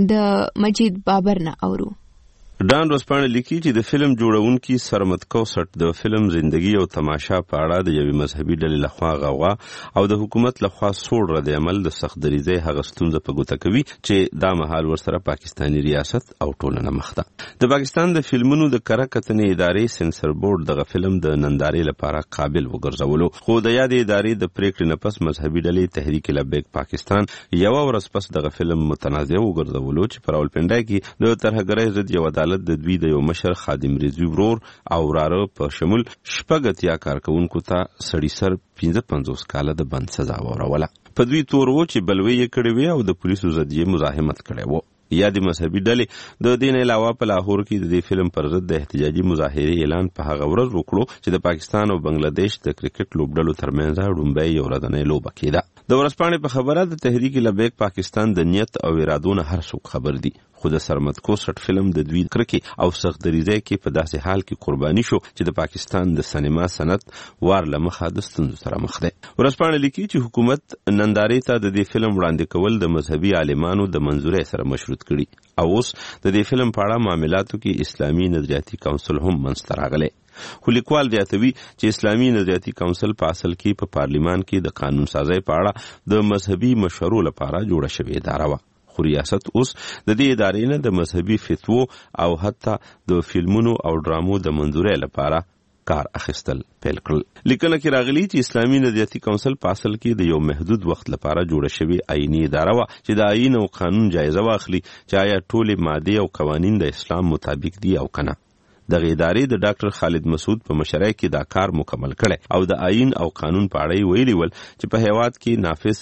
د مجید بابر نه اورو. ډان ورځپاڼه لیکي چې د فلم جوړونکي سرمد کوسټ د فلم زندگی او تماشا په اړه د یوې مذهبي ډلې لخوا غوغا او د حکومت لخوا سوړ رد عمل د سخت دریځۍ هغه ستونزه په ګوته کوي چې دا مهال ورسره پاکستاني ریاست او ټولنه مخ ده. د پاکستان د فلمونو د کره کتنې ادارې سنسر بورډ دغه فلم د نندارې لپاره قابل وګرځولو، خو د یادې ادارې د پریکړې نه پس مذهبي ډلې تحریک لبیک پاکستان یو ورځ پس دغه فلم متنازع وګرځولو چې په راولپنډۍ کې د ترهګرۍ ضد یو عدالت د دوی د یو مشر خادم رضوی ورور او وراره په شمول شپږ اتیا کارکونکو ته سړي سر 55 کاله د بند سزا وروله. په دوی تور و چې بلوي یې کړې وي او د پولیسو ضد یې مزاحمت کړی و. یا د مذهبي ډلې د دین علاوه په لاهور کې د دې فلم پر ضد د احتجاجي مظاهرې اعلان په هغه ورځ وکړو چې د پاکستان او بنگلاديش د کرکټ لوبډلو ترمنځ ډومبۍ یو ورځنۍ لوبه کېده. د ورځپاڼې په خبره د تحریک لبیک پاکستان د نیت او ارادو نه هر څوک خبر دي، خو د سرمد کوسټ فلم د دوی کرکې او سخت دریځۍ کې په داسې حال کې قرباني شو چې د پاکستان د سینما صنعت وار لمخه د ستونزو سره مخ دی. ورځپاڼه لیکي چې حکومت نندارې ته د دې فلم وړاندې کول د مذهبي عالمانو د منظورۍ سره مشروط کړي او اوس د دې فلم په اړه معاملاتو کې اسلامي نظریاتي کونسل هم منځته راغلی. خو لیکوال زیاتوي چې اسلامي نظریاتي کونسل په اصل کې په پارلیمان کې د قانون سازۍ په اړه د مذهبي مشورو لپاره جوړه شوې اداره وه، خو ریاست اوس د دې ادارې نه د مذهبي فتوو او حتی د فلمونو او ډرامو د منظورۍ لپاره کار اخیستل پیل کړل. لیکنه کې راغلی چې اسلامي نظریاتي کونسل په اصل کې د یو محدود وخت لپاره جوړه شوې آئینی اداره وه چې د آئین او قانون جایزه واخلي چې آیا ټولې مادې او قوانین د اسلام مطابق دي او کنه. دغه ادارې د ډاکټر خالد مسعود په مشرۍ کې دا کار مکمل کړي او د آئین او قانون په اړه ویلي ول چې په هیواد کې نافذ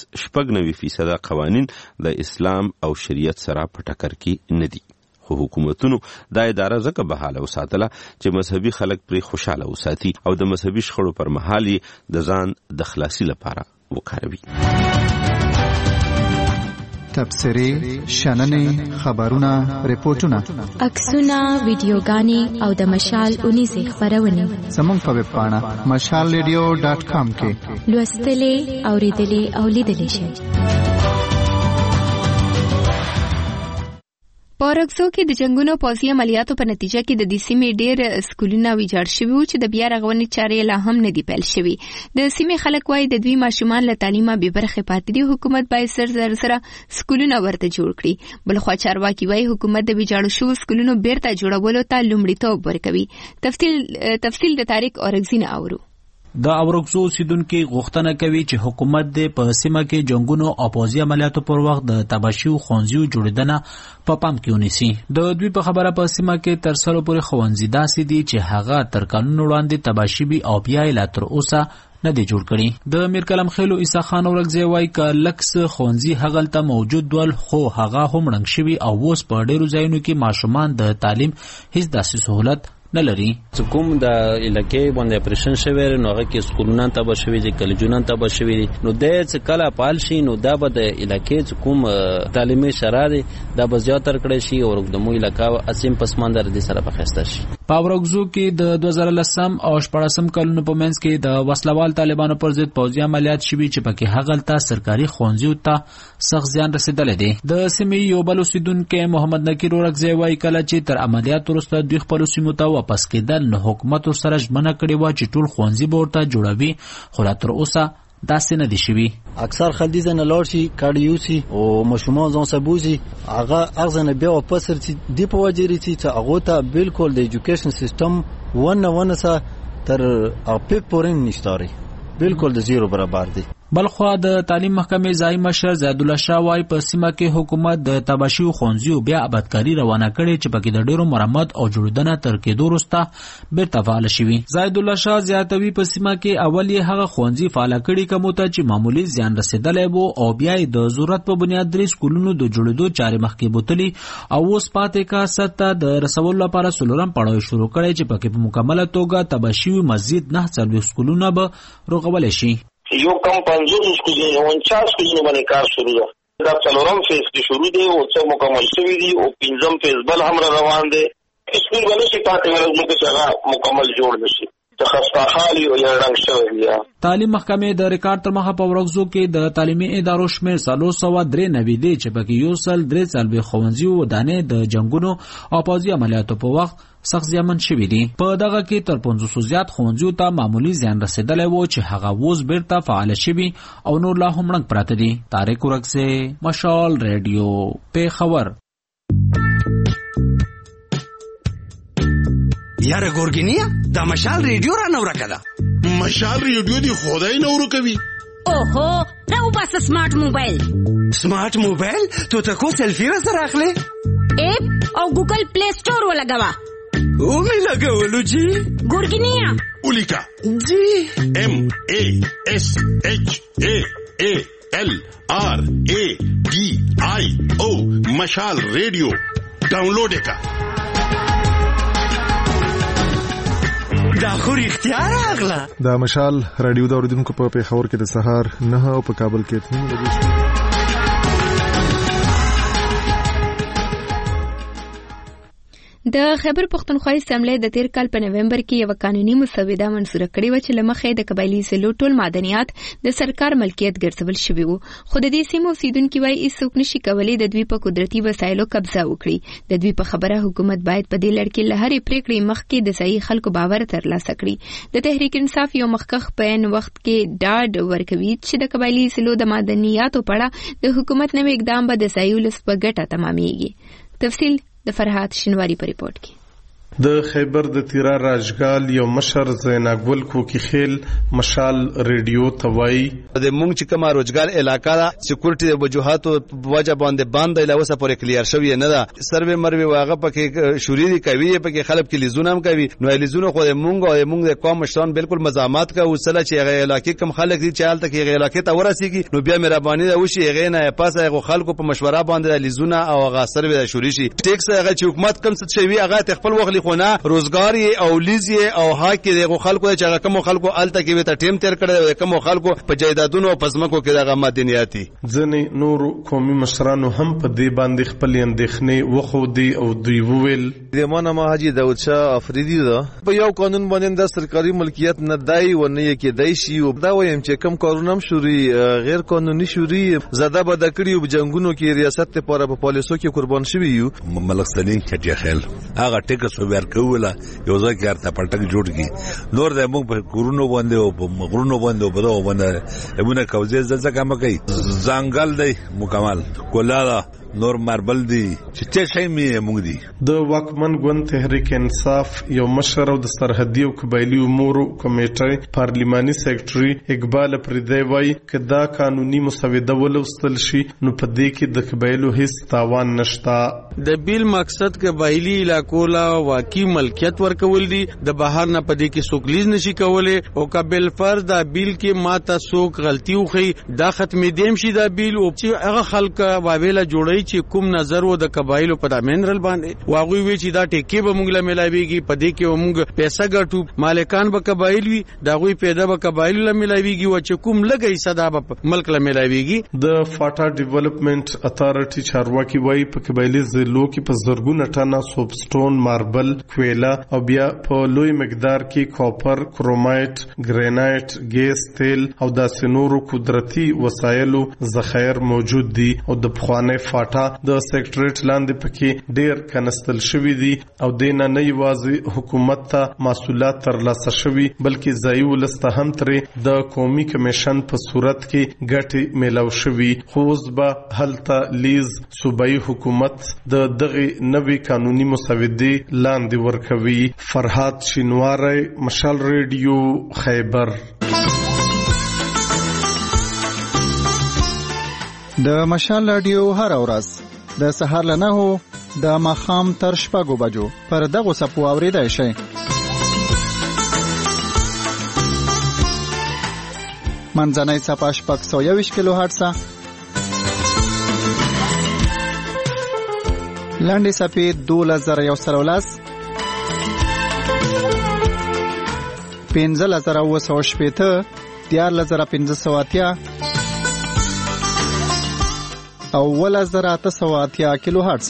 96% قوانین د اسلام او شریعت سره په ټکر کې نه دي. خو حکومتونو دا اداره ځکه بحاله وساتله چې مذهبي خلک پرې خوشاله وساتي او د مذهبي شخړو پر مهال یې د ځان د خلاصي لپاره وکاروي. تبصرې، شننې، خبرونه، ریپورتونه، عکسونه، ویډیوګانې او د مشال اونیزې خبرونه زموږ په ویب پاڼه mashalradio.com کې لوستلې، اوریدلې او لیدلې شئ. په رګزو کې د جنگونو پوځي عملیاتو په نتیجه کې د دې سیمې ډېر سکولونه ویجاړ شوي وو چې د بیا رغونې چارې لا هم نه دي پیل شوي. د سیمې خلک وایي د دوی ماشومان له تعلیمه بې برخې پاتې دي. حکومت باید سره سکولونه ورته جوړ کړي. بلخوا چارواکي وایي حکومت د ویجاړو شوو سکولونو بیرته جوړولو ته لومړیتوب ورکوي. تفصیل د طارق اورګزي نه اورو. د اورکزو اوسیدونکو غوښتنه کوي چې حکومت د په سیمه کې جنگونو او پوځي عملیاتو پر وخت د تباشیو خوندزیو جوړیدنه په پام کې ونیسي. د دوی په خبره په سیمه کې تر سلو پورې خوندزي داسې دي چې هغه تر قانون وړاندې تباشي وي او بیا یې لا تر اوسه نه دی جوړ کړی. د میر کلم خیلو عیسی خان اورکزی وایي ک لکس خوندزي هغلته موجود ول خو هغه هم رنګ شوی او اوس په ډیرو ځایونو کې ماشومان د تعلیم هیڅ داسې سہولت نه لري. کوم د علاقې باندې اپریشن شوی نو هغه کې سکولونه تبا شوی دي کالجونه تبا شوی دي نو د څه کله پال شي نو دا به د علاقې کوم تعلیمي شرایط دا به زیاتر کړی شي او د مو علاقې اسیم پسماندار دي سره بخښته شي. په اورکزو کې د 2010 او 14 کلونو په منځ کې د وسلوال طالبانو پر ضد پوځي عملیات شوي چې پکې هغلته سرکاري ښوونځیو ته سخت زیان رسیدلی دی. د سیمې یو بل اوسیدونکی محمد نکیر اورکزی وایي کله چې تر عملیات وروسته دوی خپلو سیمو ته واپس کېدل نو حکومت ورسره ژمنه کړې وه چې ټول ښوونځي به ورته جوړوي خو لا تر اوسه داسې نه دي شوي. اکثر خلک دې ځای نه لاړ شي کاډ یوسي او ماشومان ځان سره بوځي هغه ځای نه بیا واپس رسي دې په وجې رسي چې هغو ته بالکل د ایجوکیشن سیستم ونه سه تر اپیک پورې نشتاري بالکل د زیرو برابر دی. بلخوا د تعلیم محکمې ځای مشر زید الله شاه وايي په سیمه کې حکومت د تباشیو ښوونځیو بیا آبادکاري روانه کړې چې پکې د ډیرو مرمت او جوړیدنه تر کېدو وروسته بیرته فعاله شوي. زید الله شاه زیاتوي په سیمه کې اول یې هغه ښوونځي فعاله کړي کومو ته چې معمولی زیان رسېدلی و او بیا یې د ضرورت په بنیاد 3 سکولونو د جوړېدو چارې مخکې بوتلي او اوس پاتې کاسه ته د رسولو لپاره څلورم پړاو شروع کړی چې پکې په مکمله توګه تباشیو مزید 49 سکولونه به رغولی شي. یو کم 50 سکولونه 49 سکولونه باندې کار شروع ده. دا څلورم فیز کې شروع دی او څه مکمل شوی دی او پنځم فیز بل هم روان دی. سکول باندې چې پاتې ورځو کې څنګه مکمل جوړ نشي د خستاخالي او یا رنګ شوی دی. تعلیم محکمې د ریکارډ تر مخه په ورغزو کې د تعلیمي ادارو شمېر 393 دی چې پکې یو سل 3 ښوونځي او دانې د جنگونو او پوځي عملیاتو په وخت سخت زیانمن شوي دي. په دغه کې تر 500 زیات ښوونځیو ته معمولی زیان رسېدلی و چې هغه اوس بیرته فعاله شوي او نور لا هم ړنګ پراته دي. طارق اورکزی مشال ریډیو پیښور. یاره ګورګینیا دا مشال ریډیو را نو راکړه. مشال ریډیو دی خدای نو ورکوي. اوهو دا وباسه سمارټ موبایل. سمارټ موبایل ته کو سیلفي را سره اخلي اپ او ګوګل پلی سٹور ولګوا. او می لګولو جی ګورګینیا اولیکا جی MASHALRADIO مشال ریډیو ډاونلوډ کا. دا خو رښتیا راغله. دا مشال رادیو د اوریدونکو په پیښور کې د سهار 9 او په کابل کې 3 بجې. د خیبر پختونخوا اسمبلی د تیر کال په نومبر کې یو قانوني مسوده منسوخه کړې و چې لمخې د قبایلی سلو ټول معدنیات د سرکار ملکیت ګرځول شوی وو خو د دې سیمو اوسیدونکو وايي هیڅوک نشي کولی د دوی په قدرتي وسایلو قبضه وکړي. د دوی په خبره حکومت باید په دې لړ کې له هرې پریکړې مخکې د ځایي خلکو باور ترلاسه کړي. د تحریک انصاف یو مخکخ په عین وخت کې ډاډ ورکوي چې د قبایلی سلو د معدنیاتو په اړه د حکومت نوې اقدام به د ځایي ولس په ګټه تمامېږي. تفصیل د فرحات شینواری په ریپورت کې. د خیبر د تیرا راجګال یو مشر زیناګل کوکی خیل مشال ریډیو توای د مونږ چې کومه روزګار علاقہ دا سکیورټي د وجوهاتو وجه باندې باندې لوسه پورې کلیر شوی نه ده. سروې مروي واغه پکې شوري کوي پکې خلک کې لیزونه هم کوي نو لیزونه خو د مونږ د قوم مشران بالکل مزامات کا وسله چې هغه علاقې کم خلک دي چې حالت کې هغه علاقې ته ورسیږي نو بیا مهرباني دا وشي هغه نه پاسه هغه خلکو په مشوره باندې لیزونه او هغه سروې شوري شي ټیکس هغه چې حکومت کم څه شوی هغه خپل وخت خونه روزګار او لیزي او حق دغه خلکو چې کوم خلکو الته کې ته ټیم تیر کړي کوم خلکو په جیدادونو او پزمکو کې دغه مدنیاتي ځنې نور قومي مشرانو هم په دې باندې خپل اندېښنې وخودي او دوی وویل د مانما حاجی داود شاه افریدی دا په یو قانون باندې د سرکاري ملکیت نه دای و نه کې دای شي او دا وایم چې کم کارونه شوري غیر قانوني شوري زده بد کړي او جنگونو کې ریاست لپاره په پالیسو کې قربان شوی یو. ملک سلیم کټیا خیل هغه ټیکس ورکول یو ځکه ارته پټک جوړ کی نور د موږ په کورونو باندې او په مغرونو باندې او په باندې ایمونه کوزې ځکه ما کوي ځنګل دی مکمل کولاله نور ماربل دي چې شي می موږ دي. د واکمن ګوند تحریک انصاف یو مشر او د سرحدي او قبایلی امور کمیټې پارلیماني سیکریټري اقبال پردی وایي چې دا قانوني مسوده ولوستل شي نو په دې کې د قبایلو هیڅ تاوان نشتا. د بیل مقصد قبایلی علاقو لا واقعي ملکیت ورکول دي، د بهر نه پدې کې څوک لیز نشي کولای او قبل فرض دا بیل کې ماته څوک غلطي وخی دا ختمې دیم شي دا بیل او چې هغه خلک واویلا جوړی چې کوم نظر و د قبایلو په منرل باندې واغوي وی چې دا ټیکي به موږ له ملایويږي پدې کې موږ پیسې ګټو مالکان به قبایل وي دا غوي پیدا به قبایل له ملایويږي او چې کوم لګي صدا به ملک له ملایويږي. د فاټا ډیولپمنٹ اتارټي چارواکي وایي په قبایلی ضلعو کې په زرګونه ټنه سوبسټون ماربل کویلا او بیا په لوی مقدار کې کاپر کرومایټ ګرینایټ ګیس تیل او داسې نورو قدرتي وسایلو ذخایر موجود دي او د پخوانی فاټا د سیکریټریټ لاندې پکې ډیر کنستل شوی دي او دینه نه یوازې حکومت ته محصولات ترلاسه شوی بلکې ځایي ولسته هم ترې د قومي کمیشن په صورت کې ګټې میلاو شوی. خو اوس به هلته لیز صوبایي حکومت د دغه نوي قانوني مسودې لاندې ورکوي. فرهاد شینواری، مشال ریډیو، خیبر. د مشال رادیو هر ورځ د سهار له 9 د ماښام تر 6 بجو پر دغه سپو اوریدای شي. منځنۍ صفحه 621 کیلو هرتز، لاندې صفحه 2110، 15980، 14580 او 1880 کیلو هرتز.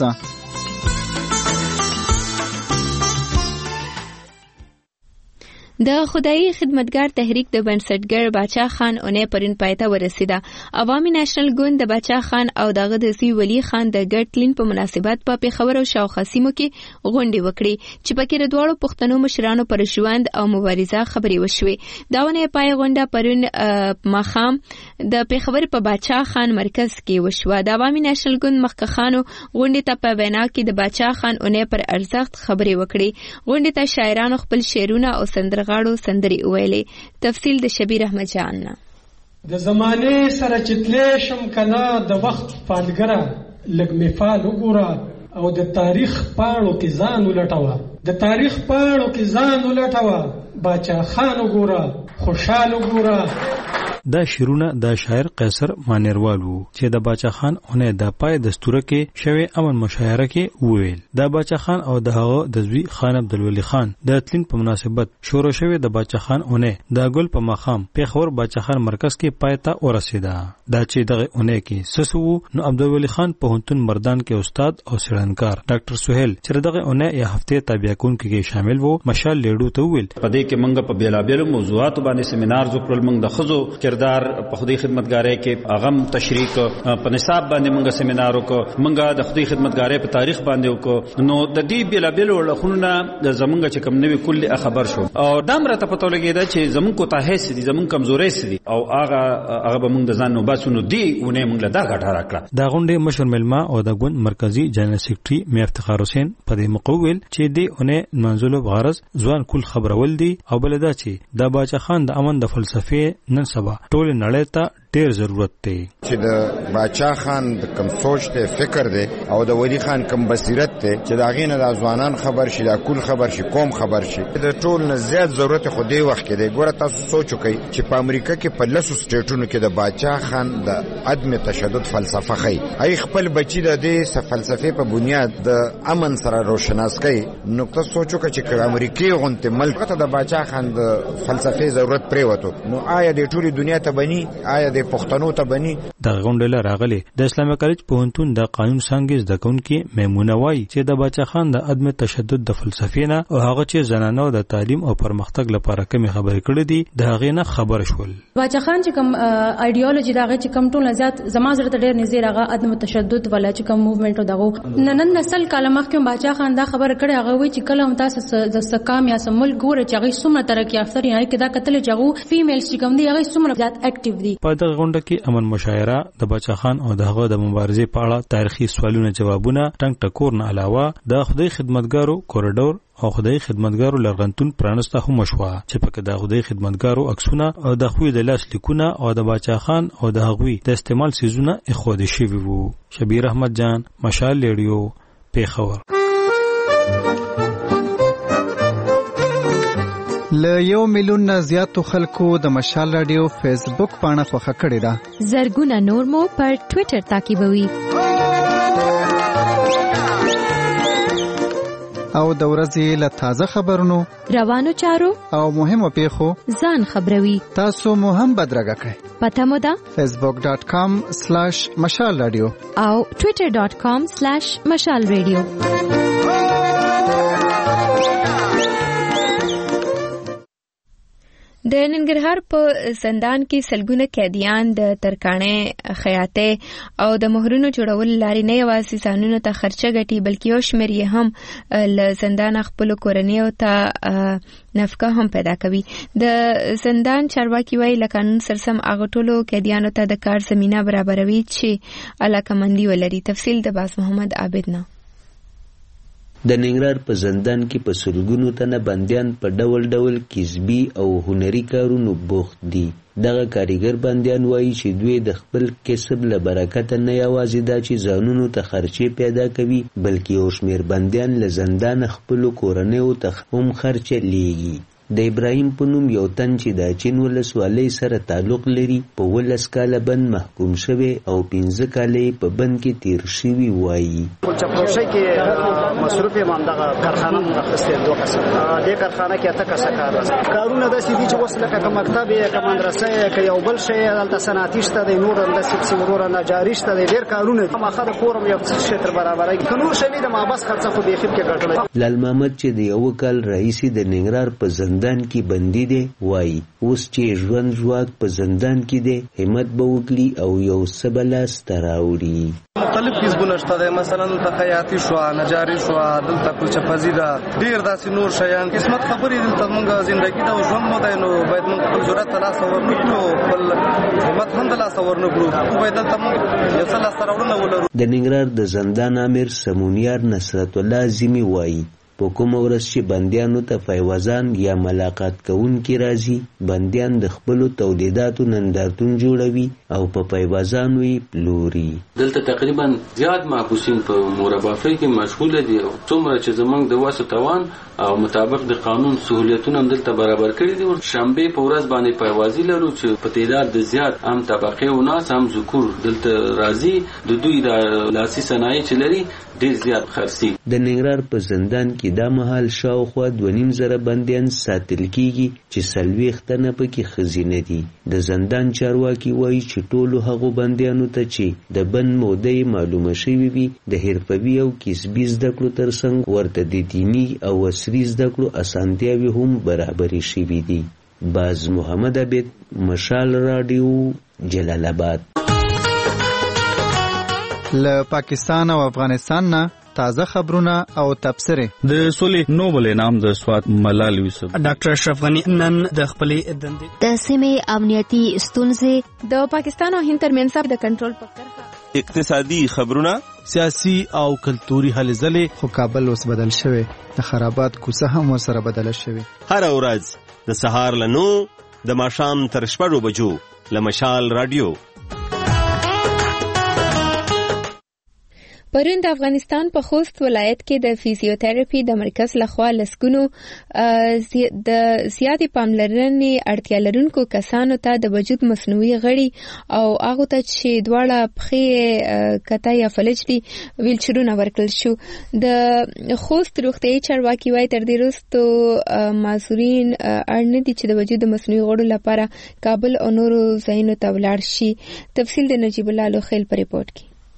د خدایي خدمتګار تحریک د بنسټګر باچا خان اونې پرین پایته ورسیده. عوامي نېشنل ګوند د باچا خان او دغه د سی ولی خان د ګډ تلین په مناسبت په پیښور او شاوخوا سیمو کې غونډې وکړې چې پکې د دواړو پښتنو مشرانو پر ژوند او مبارزه خبرې وشوې. دا ونه پای غونډه پرون ماښام د پیښور په باچا خان مرکز کې وشوه. د عوامي نېشنل ګوند مخکخانو غونډې ته په وینا کې د باچا خان اونې پر ارزښت خبرې وکړې. غونډې ته شاعرانو خپل شعرونه او سندرغاړو سندري ویلې. تفصیل د شبیر احمد جان. د زمانه سره چتلې شم کنا د وخت فالګرا لګ مثال وګوره او د تاریخ پاڼو کې ځان ولټاوه. د تاریخ پاڼو کې ځان ولټاوه. باچا خان وګوره خوشاله وګوره. دا شیرونه د شاعر قیصر مانیروال وو چې د باچا خان اونې د پای دستوره کې شوی امن مشاعره کې وویل. د باچا خان او د هغه د زوی خان عبدالولی خان د تلین په مناسبت شروع شوی د باچا خان اونې د ګل په مقام پیښور باچا خان مرکز کې پای ته ورسیده. دا چې دغه اونې کې سسو نو عبدالولی خان په هنتون مردان کې استاد او سړنکار ډاکټر سہیل چې دغه اونې یا هفته تابع کون کې شامل وو مشال لیډو ته ویل. په دې کې منګه په بیلابېلو موضوعات باندې سیمینار جوړ منګ د خزو کردار په خدای خدمتګارۍ کې اغم تشریح په نصاب باندې منګه سیمینار وکړو. منګه د خدای خدمتګارۍ په تاریخ باندې وکړو. نو د دې بیلابېلو لخونه د زمونږ چې کوم نوې کلی خبر شو او دام راته پته لګیدا چې زمونږ کوتاهه سي زمونږ کمزوري سي او هغه به موږ د ځان نو باسونو دی ونه موږ له دا غټه راکړه. دا غونډه مشر ملما او د ګوند مرکزی جنرال سیکریټري مې افتخار حسین په دې مقوول چې دی اونه منزلو غرض ځوان کول خبرول دي او بلدا چې د باچا خان د امن د فلسفه نن سبا ټول نړۍ ته ډیر ضرورت دی. چې د باچا خان د کم سوچ ته فکر دی او د ولی خان کم بصیرت ته چې دا غینه د ځوانان خبر شي د کول خبر شي قوم خبر شي د ټول نه زیات ضرورت خو دی وخت کې دی. ګوره تاسو سوچ وکئ چې په امریکا کې په لاسو سټیټونو کې د باچا خان د عدم تشدد فلسفه خي ای خپل بچی د دې فلسفه په بنیاد د امن سره روشناس کوي. نو تاسو سوچ وکئ چې امریکای غونته ملک ته د باچا خان د فلسفه ضرورت پریوته نو آیا د ټولي دنیا ته بني آیا د پښتنو ته بني. د غونډه راغلي د اسلامي کالج پوهنتون د قانون څنګه زده کوونکي میمونه وای چې د باچا خان د عدم تشدد د فلسفې نه او هغه چې زنانو د تعلیم او پرمختګ لپاره کوم خبرې کړې دي د هغه نه خبر شول. باچا خان چې کوم ایډیالوژي دغه چې کوم ټول زیات زمازره ته ډېر نږدې راغه عدم تشدد ولا چې کوم موومېنټ دغه نن نسل کاله مخکې باچا خان دا خبره کړې هغه وی چې کله هم تاسو د سکام یا سمل ګوره چې هغه څومره ترقی یافتر یعنی کدا کتل چې هغه فیمیلز چې کوم دي هغه څومره زیات اکټیو دي. په دغه غونډه کې امن مشاعره سره د باچا خان او دغه د مبارزې په اړه تاریخي سوالونه جوابونه ټنګ ټکور نه علاوه د خدای خدمتګارو کوریډور او خدای خدمتګارو لرغونتون پرانسته هم شو چې پکې د خدای خدمتګارو عکسونه او د خوې د لاس لیکونه او د باچا خان او د هغوی د استعمال سيزونه اخوده شوی وو. شبیر احمد جان، مشال ریډیو، پیښور. ل 1 میلیون نه زیاتو خلکو د مشال رادیو فیسبوک پاڼه خوښه کړې ده. زرګونه نور مو پر ټوئیټر تعقیبوي. او د ورځې له تازه خبرونو، روانو چارو او مهمو پیښو ځان خبروي. تاسو مو هم بدرګه کړئ. پته مو ده facebook.com/مشال رادیو او twitter.com/مشال رادیو. د ننګرهار په زندان کې سلګونه قیدیان د ترکاڼې، خیاطۍ او د مهرونو جوړول لارې نه یوازې ځانونو ته خرچه ګټي بلکې یو شمېر یې هم له زندان خپلو کورنیو ته نفقه هم پیدا کوي. د زندان چارواکي وایي له قانون سرسم هغه ټولو قیدیانو ته د کار زمینه برابروي چې علاقمندي ولري. تفصیل د باز محمد عابد نه. د ننګرهار په زندان کې په سلګونو تنه بندیان په ډول ډول کسبي او هنري کارونو بوخت دي. دغه کاریګر بندیان وایي چې دوی د خپل کسب له برکته نه یوازې دا چې ځانونو ته خرچې پیدا کوي بلکې یو شمېر بندیان له زندان خپلو کورنیو ته هم خرچه لیږي. د ابراهیم په نوم یو تن چې د چین ولسوالۍ سره تعلق لري په 12 کاله بند محکوم شوی او 15 کاله په بند کې تیر شوی وایي. چپروشي کې مصروف یم دغه کارخانه مختصه دوه قسم د کارخانه کې اته کسه کارونه د سې دي چې وسله که مکتب یا که مدرسه یا که یو بل شی دلته صنعتي شته د نور د سکس ورور نه جاری شته د ډیر کارونه ماخه د فورم یو څه تر برابرای نور شی د مابس خرڅه خو به خپ کې ګټل. لال محمد چې د یو کال رئیس د ننګرهار په زندان کې بندي دی وایي اوس چې ژوند ژواک په زندان کې دی همت به وکړي او یو څه به لاسته راوړي. مختلف کسبونه شته مثلا دلته خیاطي شو، نجاري شو، دلته کوچه پذیره ډیر داسې نور شیان قسمت خبرې دلته موږ ژوندۍ دا ژوند مو دی نو باید موږ خپل ضرورت ته لاس ورنکړو، خپل همت هم د لاس ورنکړو، باید دلته موږ یو څه لاسته راوړنه ولرو. د ننګرهار د زندان امیر سمونیار نصرت الله عظیمی وایي په کومه ورځ چې بندیانو ته فیوزان یا ملاقات کوونکي راځي بندیان د خپلو تولیداتو نندارتون جوړوي او په فیوزانو یې پلوري. دلته تقریبا زیات محبوسین په مربع کې مشغوله دي. څومره چې زمونږ د واسو توان او مطابق د قانون سہولیتونه هم دلته برابر کړي دي. شنبه په ورځ باندې فیوازي لرو چې په تعداد د زیات هم طبقه او ناس هم ذکر دلته راځي. د دوی د لاسي صنایع چې لري ډیر زیات خرڅي. د ننګرهار په زندان کې دا مهال شاوخوا 2.5 بندیان ساتل کیږي چې 40 تنه پکې خزینه دي. د زندان چارواکي وایي چې ټولو هغو بندیانو ته چې د بند موده معلومه شوې وي د حرفوي او کسبي زده کړو ترڅنګ ورته د دیني او عصري زده کړو اسانتیاوې هم برابرې شوې دي. باز محمد عابد، مشال رادیو، جلال آباد. له پاکستان او افغانستان نه تازه خبرونه او تبصره. د سولې نوبل انعام د سواد ملال یوسف ډاکټر اشرف غنی نن د خپلې دندې د سیمې امنیتي ستونزې د پاکستان او هند ترمنځ د کنټرول په کرښه اقتصادي خبرونه، سیاسي او کلتوري هلې ځلې. خو کابل اوس بدل شوی، د خرابات کوڅه هم ورسره بدله شوی. هر ورځ د سهار له 9 د ماښام تر 6 بجو له مشال رادیو. پرون د افغانستان په خوست ولایت کې د فزیوتراپي د مرکز لخوا لسګونو د زیاتې پاملرنې اړتیا لرونکو کسانو ته د وجود مصنوعي غړي او هغه ته چې دواړه پښې کته یا فلج دي ویلچرونه ورکړل شو. د خوست روغتیايي چارواکي وایي تر دې وروسته معذورین اړ نه دي چې د وجود مصنوعي غړو لپاره کابل او نورو ځایونو ته ولاړ شي. تفصیل د نجیب الله لوخیل په ریپورت کې.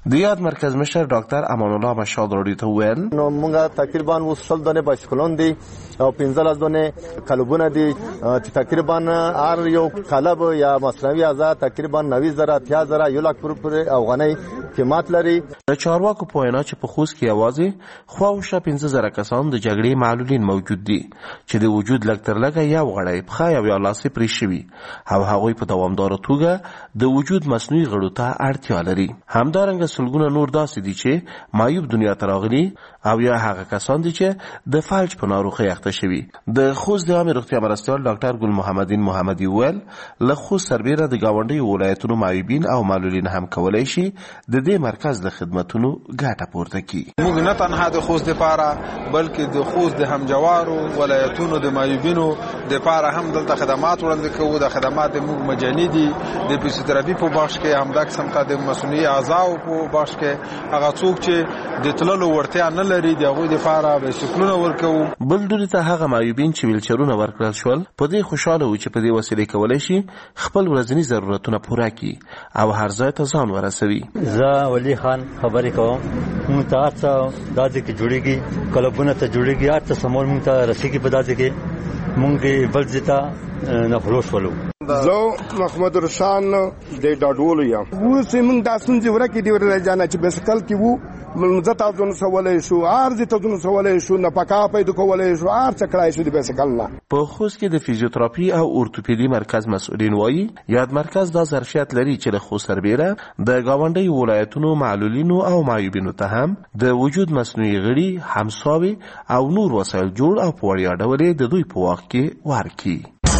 د یاد مرکز مشر ډاکټر امان الله مشال راډیو ته وویل نو موږ تقریبا 100 دونه بایسکلون دي او 15 دونه کلبونه دي چې تقریبا هر یو کلب یا مصنوعي اعضاء تقریبا 90,000 یو لک پر افغاني قیمت لري. د چارواکو په وینا چې په خوست کې یوازې خواوشا 15,000 کسان د جګړې معلولین موجود دي چې د وجود لږ تر لږه یو غړی پخه یا لاسې پرې شوي او هغوی په دوامداره توګه د وجود مصنوعي غړو ته اړتیا لري. همدارنګه سلګونه نور داسې دي چې معیوب دنیا ته راغلي او یا هغه کسان دي چې د فلج په ناروغۍ اخته شوي. د خوست د عامه روغتیا مرستیال ډاکټر ګل محمدین محمدي وویل له خوست سربیره د ګاونډیو ولایتونو معیوبین او معلولین هم کولی شي د دې مرکز د خدمتونو ګټه پورته کړي. موږ نه تنها د خوست لپاره بلکې د خوست د همجوارو ولایتونو د معیوبینو لپاره هم دلته خدمات وړاندې کوو. د خدمات موږ مجاني دي. د فزیوتراپي په بخش کې همدغه سمته د مصنوعي اعضاء په بخش کې هغه څوک چې د تللو وړتیا نه لري د هغوی لپاره بایسکلونه ورکوو. بل ډول ته هغه معیوبین چې ویلچرونه ورکړل شول په دې خوشاله وو چې په دې وسیلې کولی شي خپل ورځني ضرورتونه پوره کړي او هر ځای ته ځان ورسوي. زه ولی خان خبرې کوم. موږ ته هر څه داسې کې جوړېږي کلبونه ته جوړېږي هر څه سمول موږ ته رسېږي په داسې کې موږ بل ځای ته نه خلاص ولو. زه محمد رشان د ډاډولو یم. اوس موږ دا ستونزې ورکې دي ورجانه چې بایسکل کې وو منځ ته ځون سوالای شو ارز ته ځون سوالای شو نه پکا پیدا کولای شو ارز کړای شو د بایسکل نه. په خوست کې د فزیوتراپي او اورتوپیدي مرکز مسؤلین وایي یاد مرکز دا ظرفیت لري چې له خوست سربیره د ګاونډي ولایتونو معلولینو او معیوبینو ته هم د وجود مصنوعي غړي همساوي او نور وسایل جوړ او په وړیا ډول د دوی په واک کې ورکړي.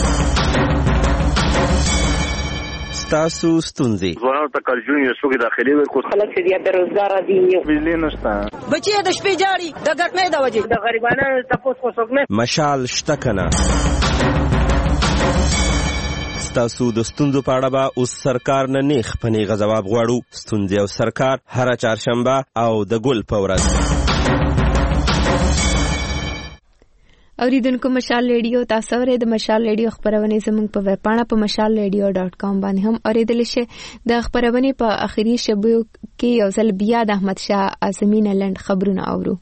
تاسو ستونزې ځوانانو ته کارجون یو څوک داخلي ورکو خلک چې بیا بیروزګار دي بجلی نشته بچي د شپې جاړي د ګټنې د وجې د غریبانو تاسو څوک نه مشال شته کنه. ستاسو د ستونزو په اړه به اوس سرکار نه نیغ په نیغه ځواب غواړو. ستونزې او سرکار هره چهارشنبه او د ګل په ورځ. اوریدونکو مشال ریډیو تاسو ورې د مشال ریډیو خبرونه زموږ په ویب پاڼه په mashalradio.com باندې هم اوریدل شي. د خبرونه په اخیری شبو کې یو ځل بیا د احمد شاه اعظمي لند خبرونه اورو.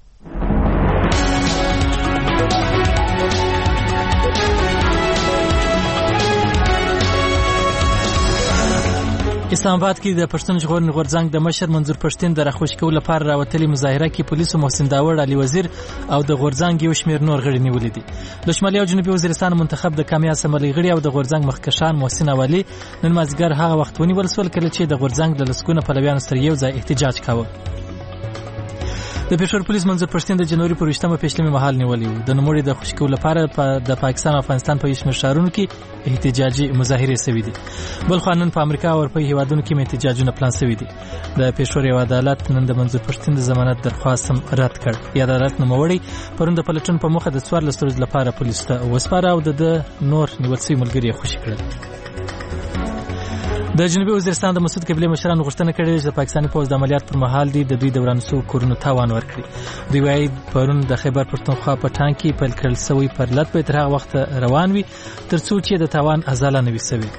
اسلام آباد کې د پښتون ژغورنې غورځنګ د مشر منظور پښتين د راخوش کولو لپاره راوتلي مظاهره کې پولیسو محسن داوړ علي وزیر او د غورځنګ یو شمېر نور غړي نیولې دي. د شمالي او جنوبي وزیرستان منتخب د کامیاب اسمبلی غړي او د غورځنګ مخکشان محسن اوالي نن مازیګر هغه وخت ونیول شول کله چې د غورځنګ د لسګونه پلویانو سره یو ځای احتجاج کاوه. د پېښور پولیس منظور پښتين د جنوري پر 20مه پېشلمي مهال نیولې و. د نوموړي د خوشی کولو لپاره د پاکستان او افغانستان په یشمیر شهرونو کې احتجاجي مظاهره شوې دي. بل خو نن په امریکا او اروپایي هیوادونو کې احتجاجونه پلان شوي دي. د پېښور یو عدالت نن د منظور پښتين د ضمانت درخواست هم رد کړ. یا عدالت نوموړي پرون د پلټن په مخه د 14 ورځې لپاره پولیس ته وسپاره او د نور نیول شوي ملګري خوشی کړل. د جنوبي وزیرستان د مسعود قبيله مشرانو غوښتنه کړې چې د پاکستاني پوځ د عملیات پر مهال د دوی د ورانسو کورونو تاوان ورکړي. دوی وايي پرون د خیبر پښتونخوا په ټانک کې پیل کړل شوی پر لټ په تر هغه وخت روان وي ترڅو چې د تاوان ازاله نه وي شوی.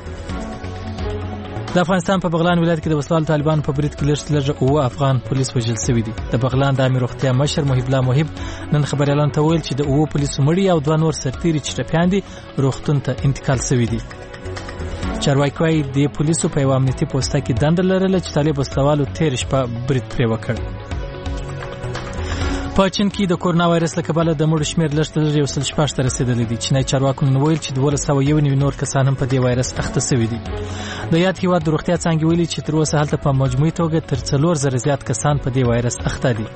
د افغانستان په بغلان ولایت کې د وسوال طالبان په برید کې لږ او افغان پولیس وژل شوي دي. د بغلان د عامه روغتیا مشر محب الله محب نن خبريالانو ته ویل چې د او پولیسو مړي او 2 نور سرتیري چې ټپيان دي روغتون ته انتقال شوي دي. چارواکي وايي د پولیسو په امنیتي پوسټه کې دنده لرله چې طالب وسلوالو تیر شپه برید پرې وکړ. په چین کې د کورونا وایرس له کبله د مړو شمېر لږ تر لږه 116 ته رسیدلی دی. چینایي چارواکو نن ویل چې 1291 نور کسان هم په دې وایرس اخته شوي دي. د یاد هیواد د روغتیا څانګې ویلي چې تر اوسه هلته په مجموعي توګه تر 4000 زیات کسان په دې وایرس اخته دي.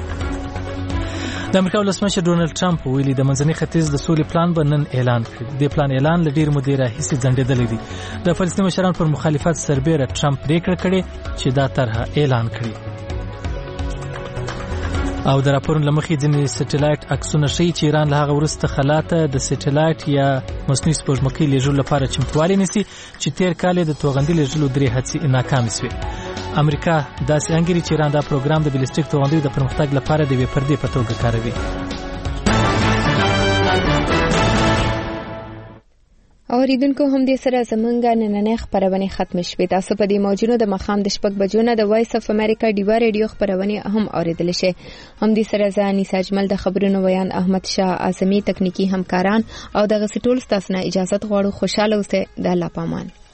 د امریکا ولسمشر ډونالد ټرمپ ویلي د منځني ختیځ د سولې پلان به نن اعلان کړي. د پلان اعلان له ډېر مودې راهیسې ځنډېدلی دی. د فلسطین مشرانو پر مخالفت سربیره ټرمپ پریکړه کړې چې دا طرحه اعلان کړي. او د راپورونو لمخې ځینې سټلایټ عکسونه ښیي چې ایران له هغه وروسته خلا ته د سټلایټ یا مصنوعي سپوږمکۍ لیږلو لپاره چمتووالی نیسي چې تیر کال د توغندي لیږلو 3 هڅې ناکامې شوې. امریکا داسې انګیري چې ایران دا پروګرام د بلیسټیک توغندیو د پرمختګ لپاره د یوې پردې په توګه کاروي. اوریدونکو هم دې سره زمونږ نننۍ خبرونه ختم شوې. تاسو په دې موجونو د مخام د 6 بجو نه د وایس اف امریکا ډیوا ریډیو خبرونه هم اوریدل شي. هم دې سره ځاني ساجمل د خبرونو ویان احمد شاه اعظمي تکنیکی همکاران او د غسټول ستاسو نه اجازه غواړو. خوشاله اوسئ. د الله پامان.